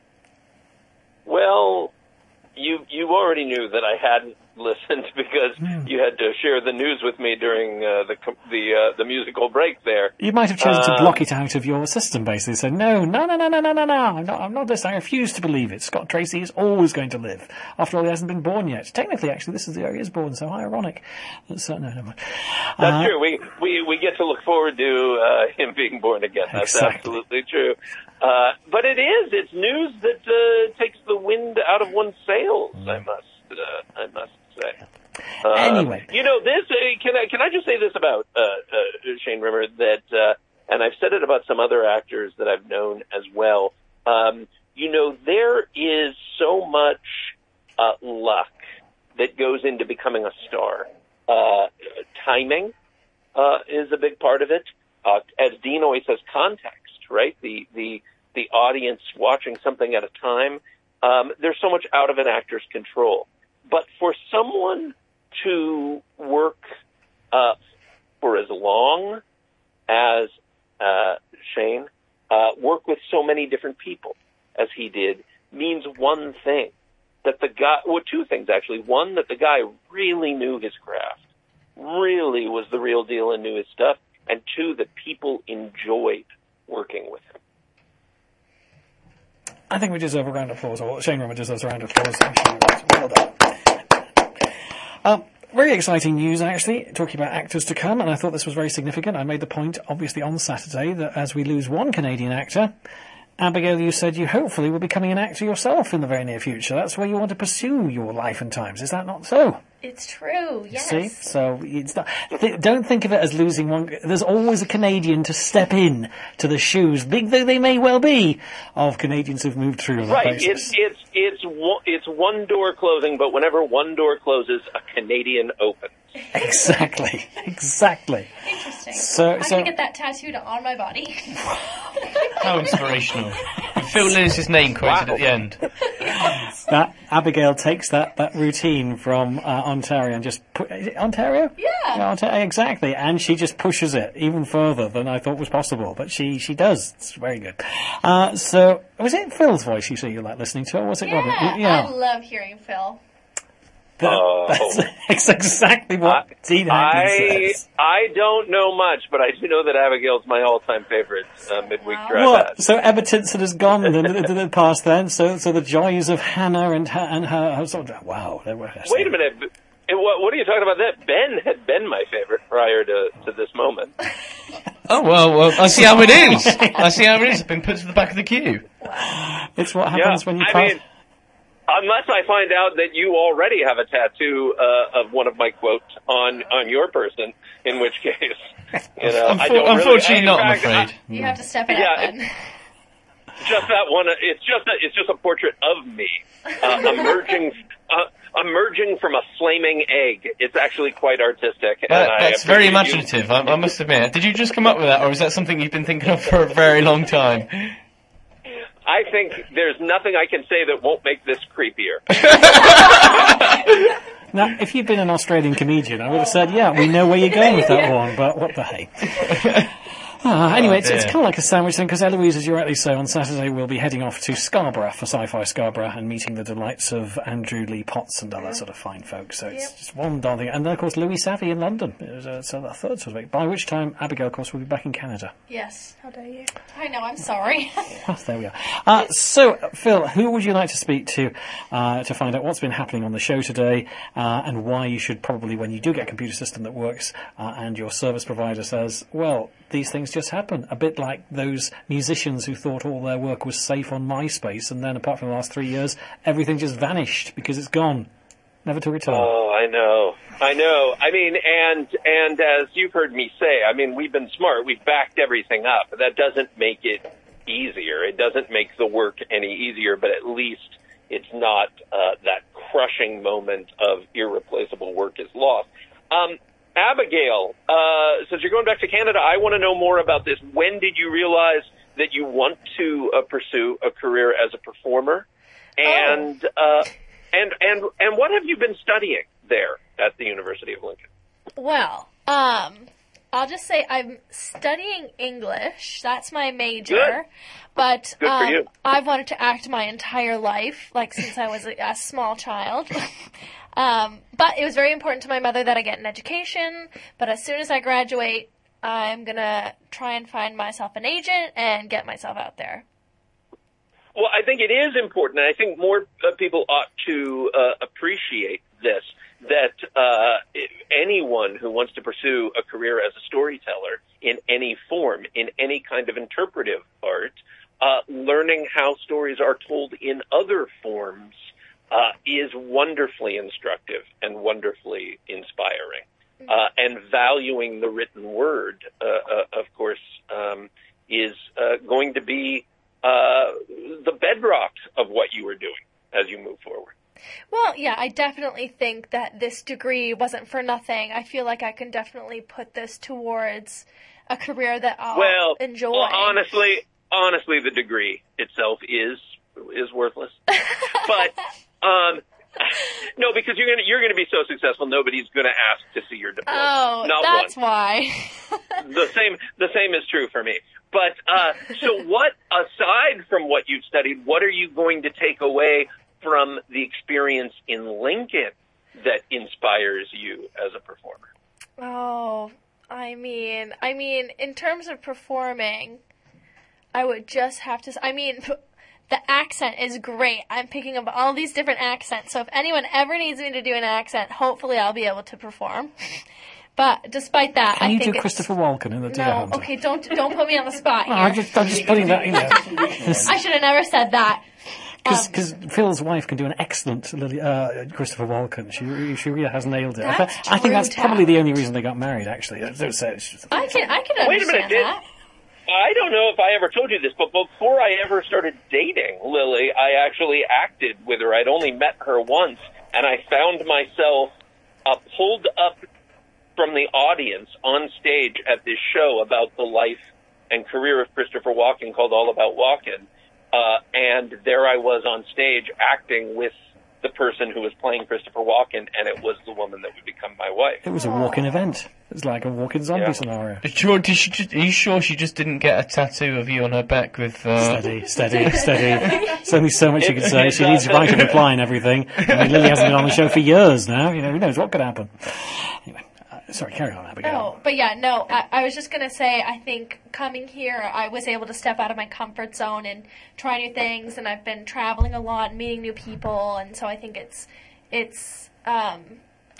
Well, you already knew that I hadn't listened because you had to share the news with me during the musical break there. You might have chosen to block it out of your system, basically. Say, no, I'm not this. I refuse to believe it. Scott Tracy is always going to live. After all, he hasn't been born yet. Technically, actually, this is the year he is born, so ironic. No, never mind. That's true. We get to look forward to him being born again. That's absolutely true. But it's news that takes the wind out of one's sails, I must say. Anyway. This, can I just say this about Shane Rimmer, that, and I've said it about some other actors that I've known as well, there is so much luck that goes into becoming a star. Timing is a big part of it. As Dean always says, context, right? The audience watching something at a time. There's so much out of an actor's control. But for someone to work for as long as Shane, work with so many different people as he did, means one thing. That the guy, two things actually. One, that the guy really knew his craft, really was the real deal and knew his stuff. And two, that people enjoyed working with him. I think we deserve a round of applause, or Shane Rimmer deserves a round of applause. Well done. Very exciting news, actually, talking about actors to come, and I thought this was very significant. I made the point, obviously, on Saturday, that as we lose one Canadian actor, Abigail, you said you hopefully will be becoming an actor yourself in the very near future. That's where you want to pursue your life and times. Is that not so? It's true, yes. See? So it's not, don't think of it as losing one. There's always a Canadian to step in to the shoes, big though they may well be, of Canadians who've moved through on that Right. basis. It's one door closing, but whenever one door closes, a Canadian opens. Exactly. Interesting. So I'm going to get that tattooed on my body. How inspirational. Phil Lewis's name quoted at the end. That Abigail takes that routine from Ontario and just is it Ontario? Yeah. Ontario, exactly. And she just pushes it even further than I thought was possible. But she does. It's very good. So was it Phil's voice you say you like listening to, or was it Robert? I love hearing Phil. That's exactly what Dean Hackney says. I don't know much, but I do know that Abigail's my all-time favorite midweek drive. What? So Emma Tinson has gone in the past then. So the joys of Hannah and her sort of, wow. Wait a minute. What are you talking about? That Ben had been my favorite prior to this moment. Oh, well, I see how it is. I see how it is. I've been put to the back of the queue. It's what happens when you I pass. mean, unless I find out that you already have a tattoo of one of my quotes on your person, in which case, you know, I don't unfortunately really, not, I'm in fact, afraid. You have to step it Yeah, up then. just that one. It's just a portrait of me emerging from a flaming egg. It's actually quite artistic. That's very imaginative, I must admit. Did you just come up with that, or is that something you've been thinking of for a very long time? I think there's nothing I can say that won't make this creepier. Now, if you'd been an Australian comedian, I would have said, yeah, we know where you're going with that one, but what the hey. Anyway, it's kind of like a sandwich thing, because Eloise, as you rightly say, on Saturday we'll be heading off to Scarborough for Sci-Fi Scarborough and meeting the delights of Andrew Lee Potts and other sort of fine folks. So it's just one darn thing. And then, of course, Louis Savvy in London. It was so a third sort of week. By which time, Abigail, of course, will be back in Canada. Yes. How dare you? I know, I'm sorry. Well, there we are. So, Phil, who would you like to speak to find out what's been happening on the show today and why you should probably, when you do get a computer system that works and your service provider says, well, these things just happen. A bit like those musicians who thought all their work was safe on MySpace, and then apart from the last 3 years, everything just vanished because it's gone. Never to return. Oh, I know. I mean, and as you've heard me say, I mean, we've been smart. We've backed everything up. That doesn't make it easier. It doesn't make the work any easier, but at least it's not that crushing moment of irreplaceable work is lost. Abigail, since you're going back to Canada, I want to know more about this. When did you realize that you want to pursue a career as a performer? And what have you been studying there at the University of Lincoln? Well, I'll just say I'm studying English. That's my major. Good. But Good for you. I've wanted to act my entire life, like since I was a small child. But it was very important to my mother that I get an education. But as soon as I graduate, I'm going to try and find myself an agent and get myself out there. Well, I think it is important, and I think more people ought to appreciate this, that anyone who wants to pursue a career as a storyteller in any form, in any kind of interpretive art, learning how stories are told in other forms is wonderfully instructive and wonderfully inspiring. And valuing the written word, of course, is going to be the bedrock of what you are doing as you move forward. Well, yeah, I definitely think that this degree wasn't for nothing. I feel like I can definitely put this towards a career that I'll enjoy. Well, honestly, the degree itself is worthless. But no, because you're gonna be so successful, nobody's gonna ask to see your diploma. Oh, Not that's one. why. The same is true for me. But so, what aside from what you've studied, what are you going to take away from the experience in Lincoln that inspires you as a performer? Oh, I mean, in terms of performing, I would just have to. I mean, the accent is great. I'm picking up all these different accents. So if anyone ever needs me to do an accent, hopefully I'll be able to perform. But despite that, Can I you think do Christopher Walken in The Deer Hunter? okay, don't put me on the spot here. I'm just putting that in there. I should have never said that. Because Phil's wife can do an excellent Christopher Walken. She really has nailed it. I think that's probably the only reason they got married, actually. I can understand Wait a minute, that. I don't know if I ever told you this, but before I ever started dating Lily, I actually acted with her. I'd only met her once, and I found myself pulled up from the audience on stage at this show about the life and career of Christopher Walken called All About Walken. And there I was on stage acting with the person who was playing Christopher Walken, and it was the woman that would become my wife. It was a walk-in event. It was like a walk-in zombie scenario. Are you sure she just didn't get a tattoo of you on her back with... Steady. There's only so much you can say. She needs to write a reply and everything. I mean, Lily hasn't been on the show for years now. You know, who knows what could happen. Anyway, sorry, carry on, Abigail. Oh, but yeah, no, I was just going to say, I think coming here, I was able to step out of my comfort zone and try new things, and I've been traveling a lot, meeting new people, and so I think it's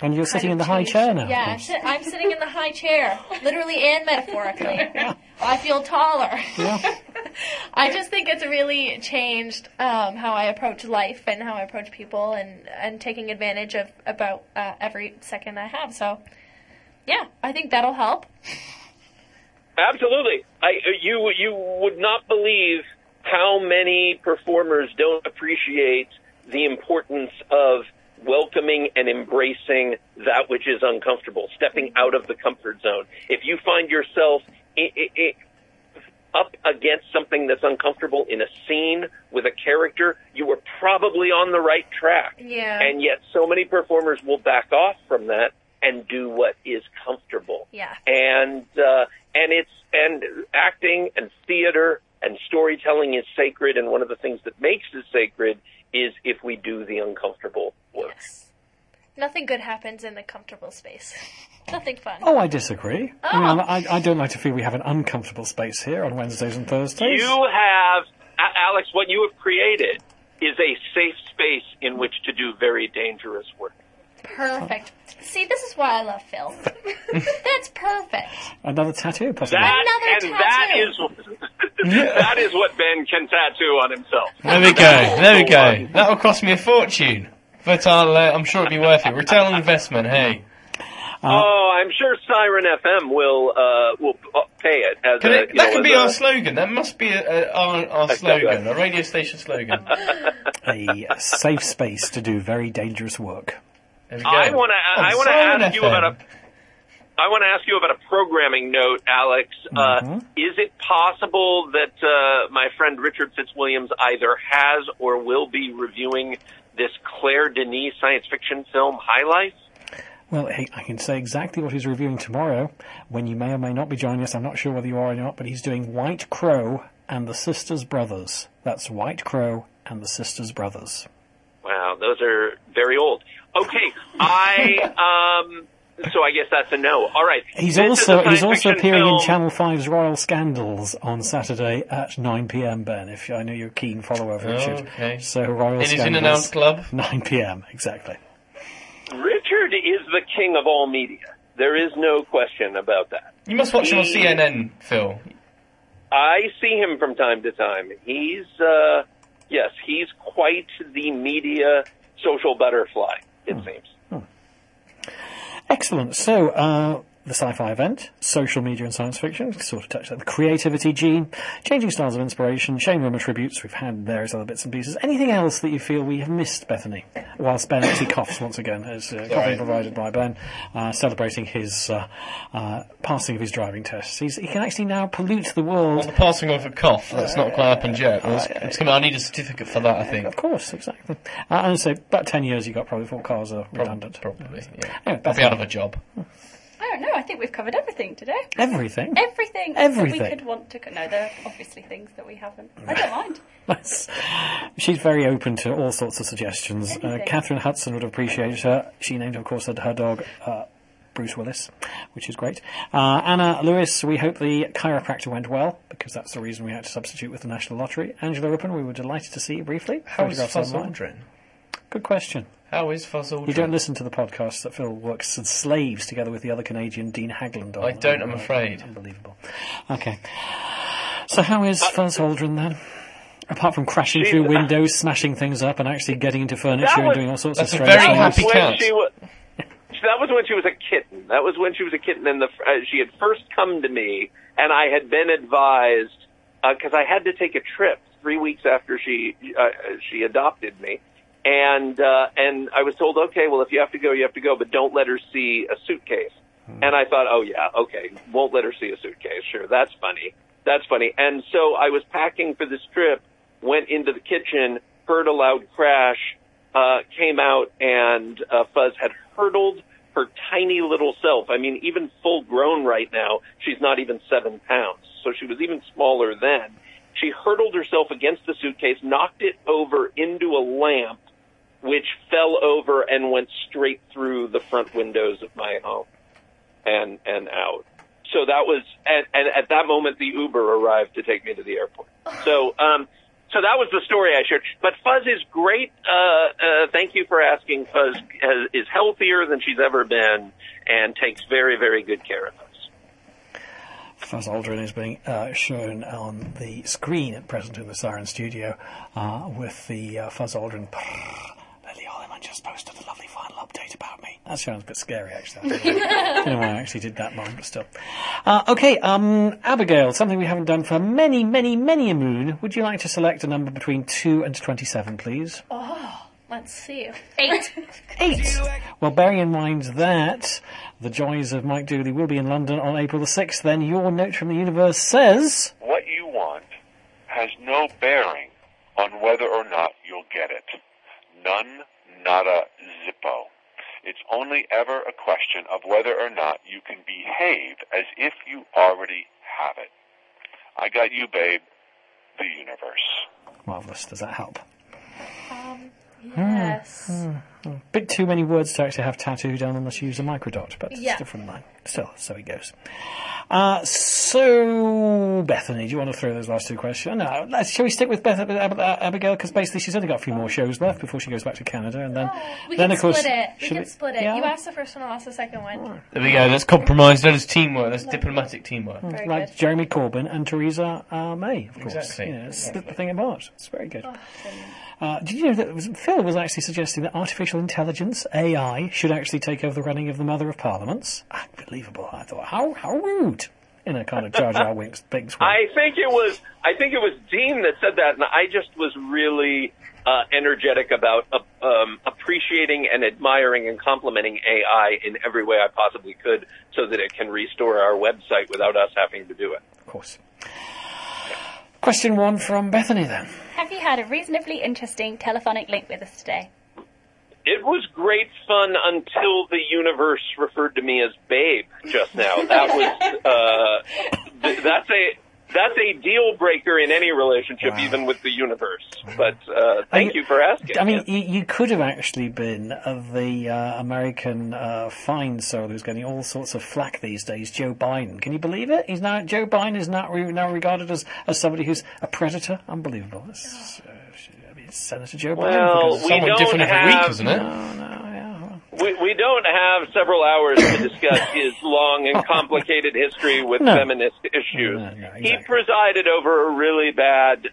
And you're kind sitting of in the high changed. chair now. Yeah, I'm sitting in the high chair, literally and metaphorically. I feel taller. Yeah. I just think it's really changed how I approach life and how I approach people, and taking advantage of about every second I have. So, yeah, I think that'll help. Absolutely. You would not believe how many performers don't appreciate the importance of welcoming and embracing that which is uncomfortable, stepping out of the comfort zone. If you find yourself up against something that's uncomfortable in a scene with a character, you were probably on the right track. Yeah. And yet so many performers will back off from that and do what is comfortable. Yeah. And acting and theater and storytelling is sacred, and one of the things that makes it sacred is if we do the uncomfortable work. Yes. Nothing good happens in the comfortable space. Nothing fun. Oh, I disagree. I mean, I don't like to feel we have an uncomfortable space here on Wednesdays and Thursdays. You have, Alex, what you have created is a safe space in which to do very dangerous work. Perfect. See, this is why I love Phil. That's perfect. Another tattoo, possibly. That is what Ben can tattoo on himself. There we go. That'll cost me a fortune, but I'm sure it'll be worth it. Return on investment, hey. I'm sure Siren FM will pay it. As that could be our slogan. That must be our slogan, a radio station slogan. A safe space to do very dangerous work. I want to ask you about a programming note, Alex. Is it possible that my friend Richard Fitzwilliams either has or will be reviewing this Claire Denis science fiction film, High Life? Well, I can say exactly what he's reviewing tomorrow, when you may or may not be joining us. I'm not sure whether you are or not, but he's doing White Crow and the Sisters Brothers. That's White Crow and the Sisters Brothers. Wow, those are very old. Okay, so I guess that's a no. All right. He's also appearing in Channel 5's Royal Scandals on Saturday at 9 p.m, Ben, if I know you're a keen follower of Richard. Okay. So Royal Scandals. In his in-and-out club? 9 p.m, exactly. Richard is the king of all media. There is no question about that. You must watch him on CNN, Phil. I see him from time to time. He's quite the media social butterfly, it seems. Excellent. So, the sci-fi event, social media and science fiction, sort of touched on the creativity gene, changing styles of inspiration, Shane Rimmer tributes, we've had various other bits and pieces. Anything else that you feel we have missed, Bethany? Whilst Ben actually coughs once again, as coffee provided by Ben, celebrating his passing of his driving tests. He can actually now pollute the world. Well, the passing of a cough, that's not quite happened yet. I need a certificate for that, I think. Of course, exactly. And so, about 10 years you got probably before cars are redundant. Probably, yeah. Anyway, I'll be out of a job. I don't know. I think we've covered everything today. Everything? Everything that we could want to... No, there are obviously things that we haven't. I don't mind. Nice. She's very open to all sorts of suggestions. Catherine Hudson would have appreciated her. She named, of course, her dog Bruce Willis, which is great. Anna Lewis, we hope the chiropractor went well, because that's the reason we had to substitute with the National Lottery. Angela Rippon, we were delighted to see you briefly. How is Fuzz Aldrin? Good question. How is Fuzz Aldrin? You don't listen to the podcast that Phil works as slaves together with the other Canadian Dean Hagland on. I don't, I'm afraid. Unbelievable. Okay. So how is Fuzz Aldrin then? Apart from crashing through windows, smashing things up, and actually getting into furniture and doing all sorts of strange things. That was when she was a kitten. That was when she was a kitten, and she had first come to me, and I had been advised, because I had to take a trip 3 weeks after she adopted me. And I was told, okay, well, if you have to go, you have to go, but don't let her see a suitcase. And I thought, oh yeah, okay, won't let her see a suitcase. Sure, that's funny. And so I was packing for this trip, went into the kitchen, heard a loud crash, came out, and Fuzz had hurtled her tiny little self. I mean, even full grown right now, she's not even 7 pounds. So she was even smaller then. She hurtled herself against the suitcase, knocked it over into a lamp, which fell over and went straight through the front windows of my home and out. So that was, and at that moment, the Uber arrived to take me to the airport. So So that was the story I shared. But Fuzz is great. Thank you for asking. Fuzz is healthier than she's ever been and takes very, very good care of us. Fuzz Aldrin is being shown on the screen at present in the Siren Studio with the Fuzz Aldrin. Lily Holliman just posted a lovely final update about me. That sounds a bit scary, actually. I don't know why I actually did that mime, but still. Okay, Abigail, something we haven't done for many, many, many a moon. Would you like to select a number between 2 and 27, please? Oh, let's see. 8. 8. Well, bearing in mind that the Joys of Mike Dooley will be in London on April the 6th, then your note from the universe says... What you want has no bearing on whether or not you'll get it. None, nada, zippo. It's only ever a question of whether or not you can behave as if you already have it. I got you, babe. The universe. Marvellous. Does that help? Yes. Bit too many words to actually have tattooed down unless you use a microdot, but Yeah. it's a different line. Still, so it goes. So, Bethany, do you want to throw those last two questions? No, shall we stick with Abigail? Because basically she's only got a few more shows left before she goes back to Canada, and then, We then can of course, split it. We should can split it. Yeah. You asked the first one, I'll ask the second one. There we go. That's compromise. That is teamwork. That's diplomatic teamwork. Very like good. Jeremy Corbyn and Theresa May, of course. Exactly. You know, split the thing apart. It's very good. Oh, Did you know that Phil was actually suggesting that artificial intelligence, AI, should actually take over the running of the Mother of Parliaments? Unbelievable. I thought, how rude. In a kind of Jar Jar Binks way. I think it was Dean that said that, and I just was really energetic about appreciating and admiring and complimenting AI in every way I possibly could, so that it can restore our website without us having to do it. Of course. Question 1 from Bethany, then. Have you had a reasonably interesting telephonic link with us today? It was great fun until the universe referred to me as babe just now. That was that's a deal breaker in any relationship, even with the universe. But thank you for asking. I mean, you could have actually been the American fine soul who's getting all sorts of flack these days, Joe Biden. Can you believe it? Joe Biden is now regarded as somebody who's a predator. Unbelievable. Senator Joe Biden. Well, we don't different every have. week, isn't it? We don't have several hours to discuss his long and complicated history with feminist issues. No, exactly. He presided over a really bad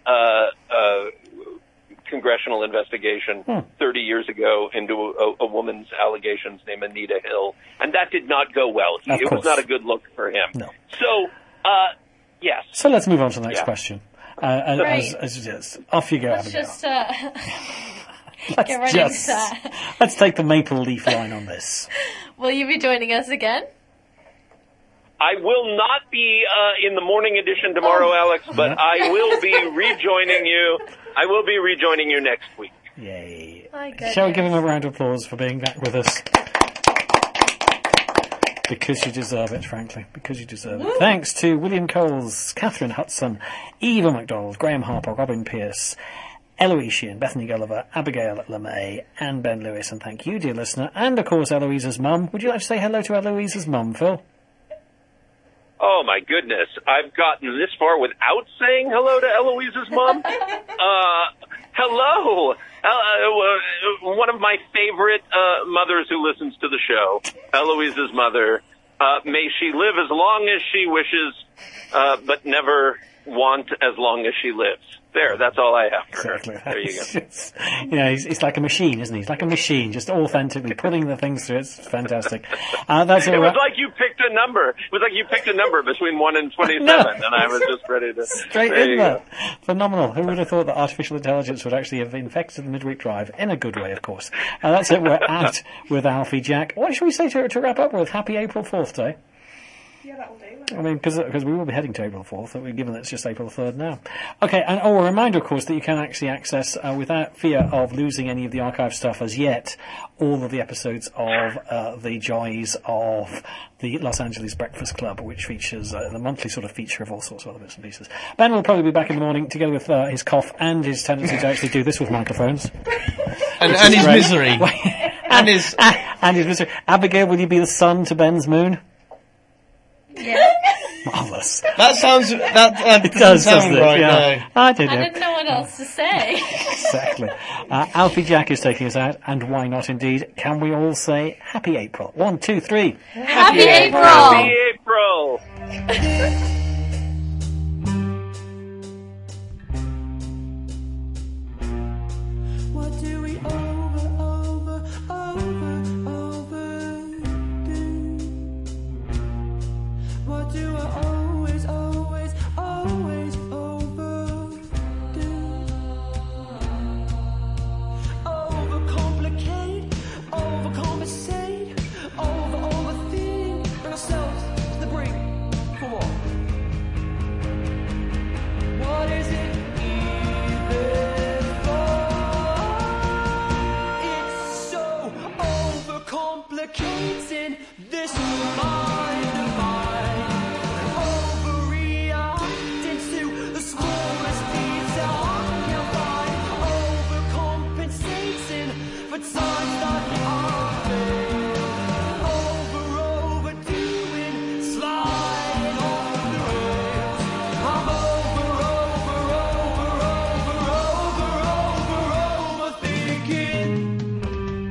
congressional investigation 30 years ago into a woman's allegations named Anita Hill, and that did not go well. It was not a good look for him. No. So, yes. So let's move on to the next Yeah. question. Right. Off you go, Let's Abigail. just get ready to start. Let's take the maple leaf line on this. Will you be joining us again? I will not be in the morning edition tomorrow, Alex, but I will be rejoining you. I will be rejoining you next week. Yay. My goodness. Shall we give him a round of applause for being back with us? Because you deserve it, frankly. Because you deserve it. Thanks to William Coles, Catherine Hudson, Eva MacDonald, Graham Harper, Robin Pierce, Eloise Sheehan, Bethany Gulliver, Abigail LeMay, and Ben Lewis. And thank you, dear listener. And, of course, Eloise's mum. Would you like to say hello to Eloise's mum, Phil? Oh, my goodness. I've gotten this far without saying hello to Eloise's mom. Hello. One of my favorite mothers who listens to the show, Eloise's mother. May she live as long as she wishes, but never want as long as she lives. There, that's all I have for her. There you go. He's like a machine, isn't he? He's like a machine, just authentically putting the things through. It's fantastic. That's all It was right. like you picked a number. It was like you picked a number between 1 and 27, and I was just ready to... Straight there in you there. go. Phenomenal. Who would have thought that artificial intelligence would actually have infected the midweek drive? In a good way, of course. That's it. We're out with Alfie Jack. What should we say to wrap up with? Happy April 4th Day. Yeah, that'll do. I mean, because we will be heading to April 4th, given that it's just April 3rd now. Okay, and a reminder, of course, that you can actually access, without fear of losing any of the archive stuff as yet, all of the episodes of The Joys of the Los Angeles Breakfast Club, which features the monthly sort of feature of all sorts of other bits and pieces. Ben will probably be back in the morning, together with his cough and his tendency to actually do this with microphones. And his misery. and his misery. Abigail, will you be the sun to Ben's moon? Yeah. Marvellous. That sounds... That It does, sound doesn't it? right, Yeah. no. I don't I know. didn't know what else to say. Exactly. Alfie Jack is taking us out, and why not indeed? Can we all say Happy April? 1, 2, 3. Happy April! Happy April!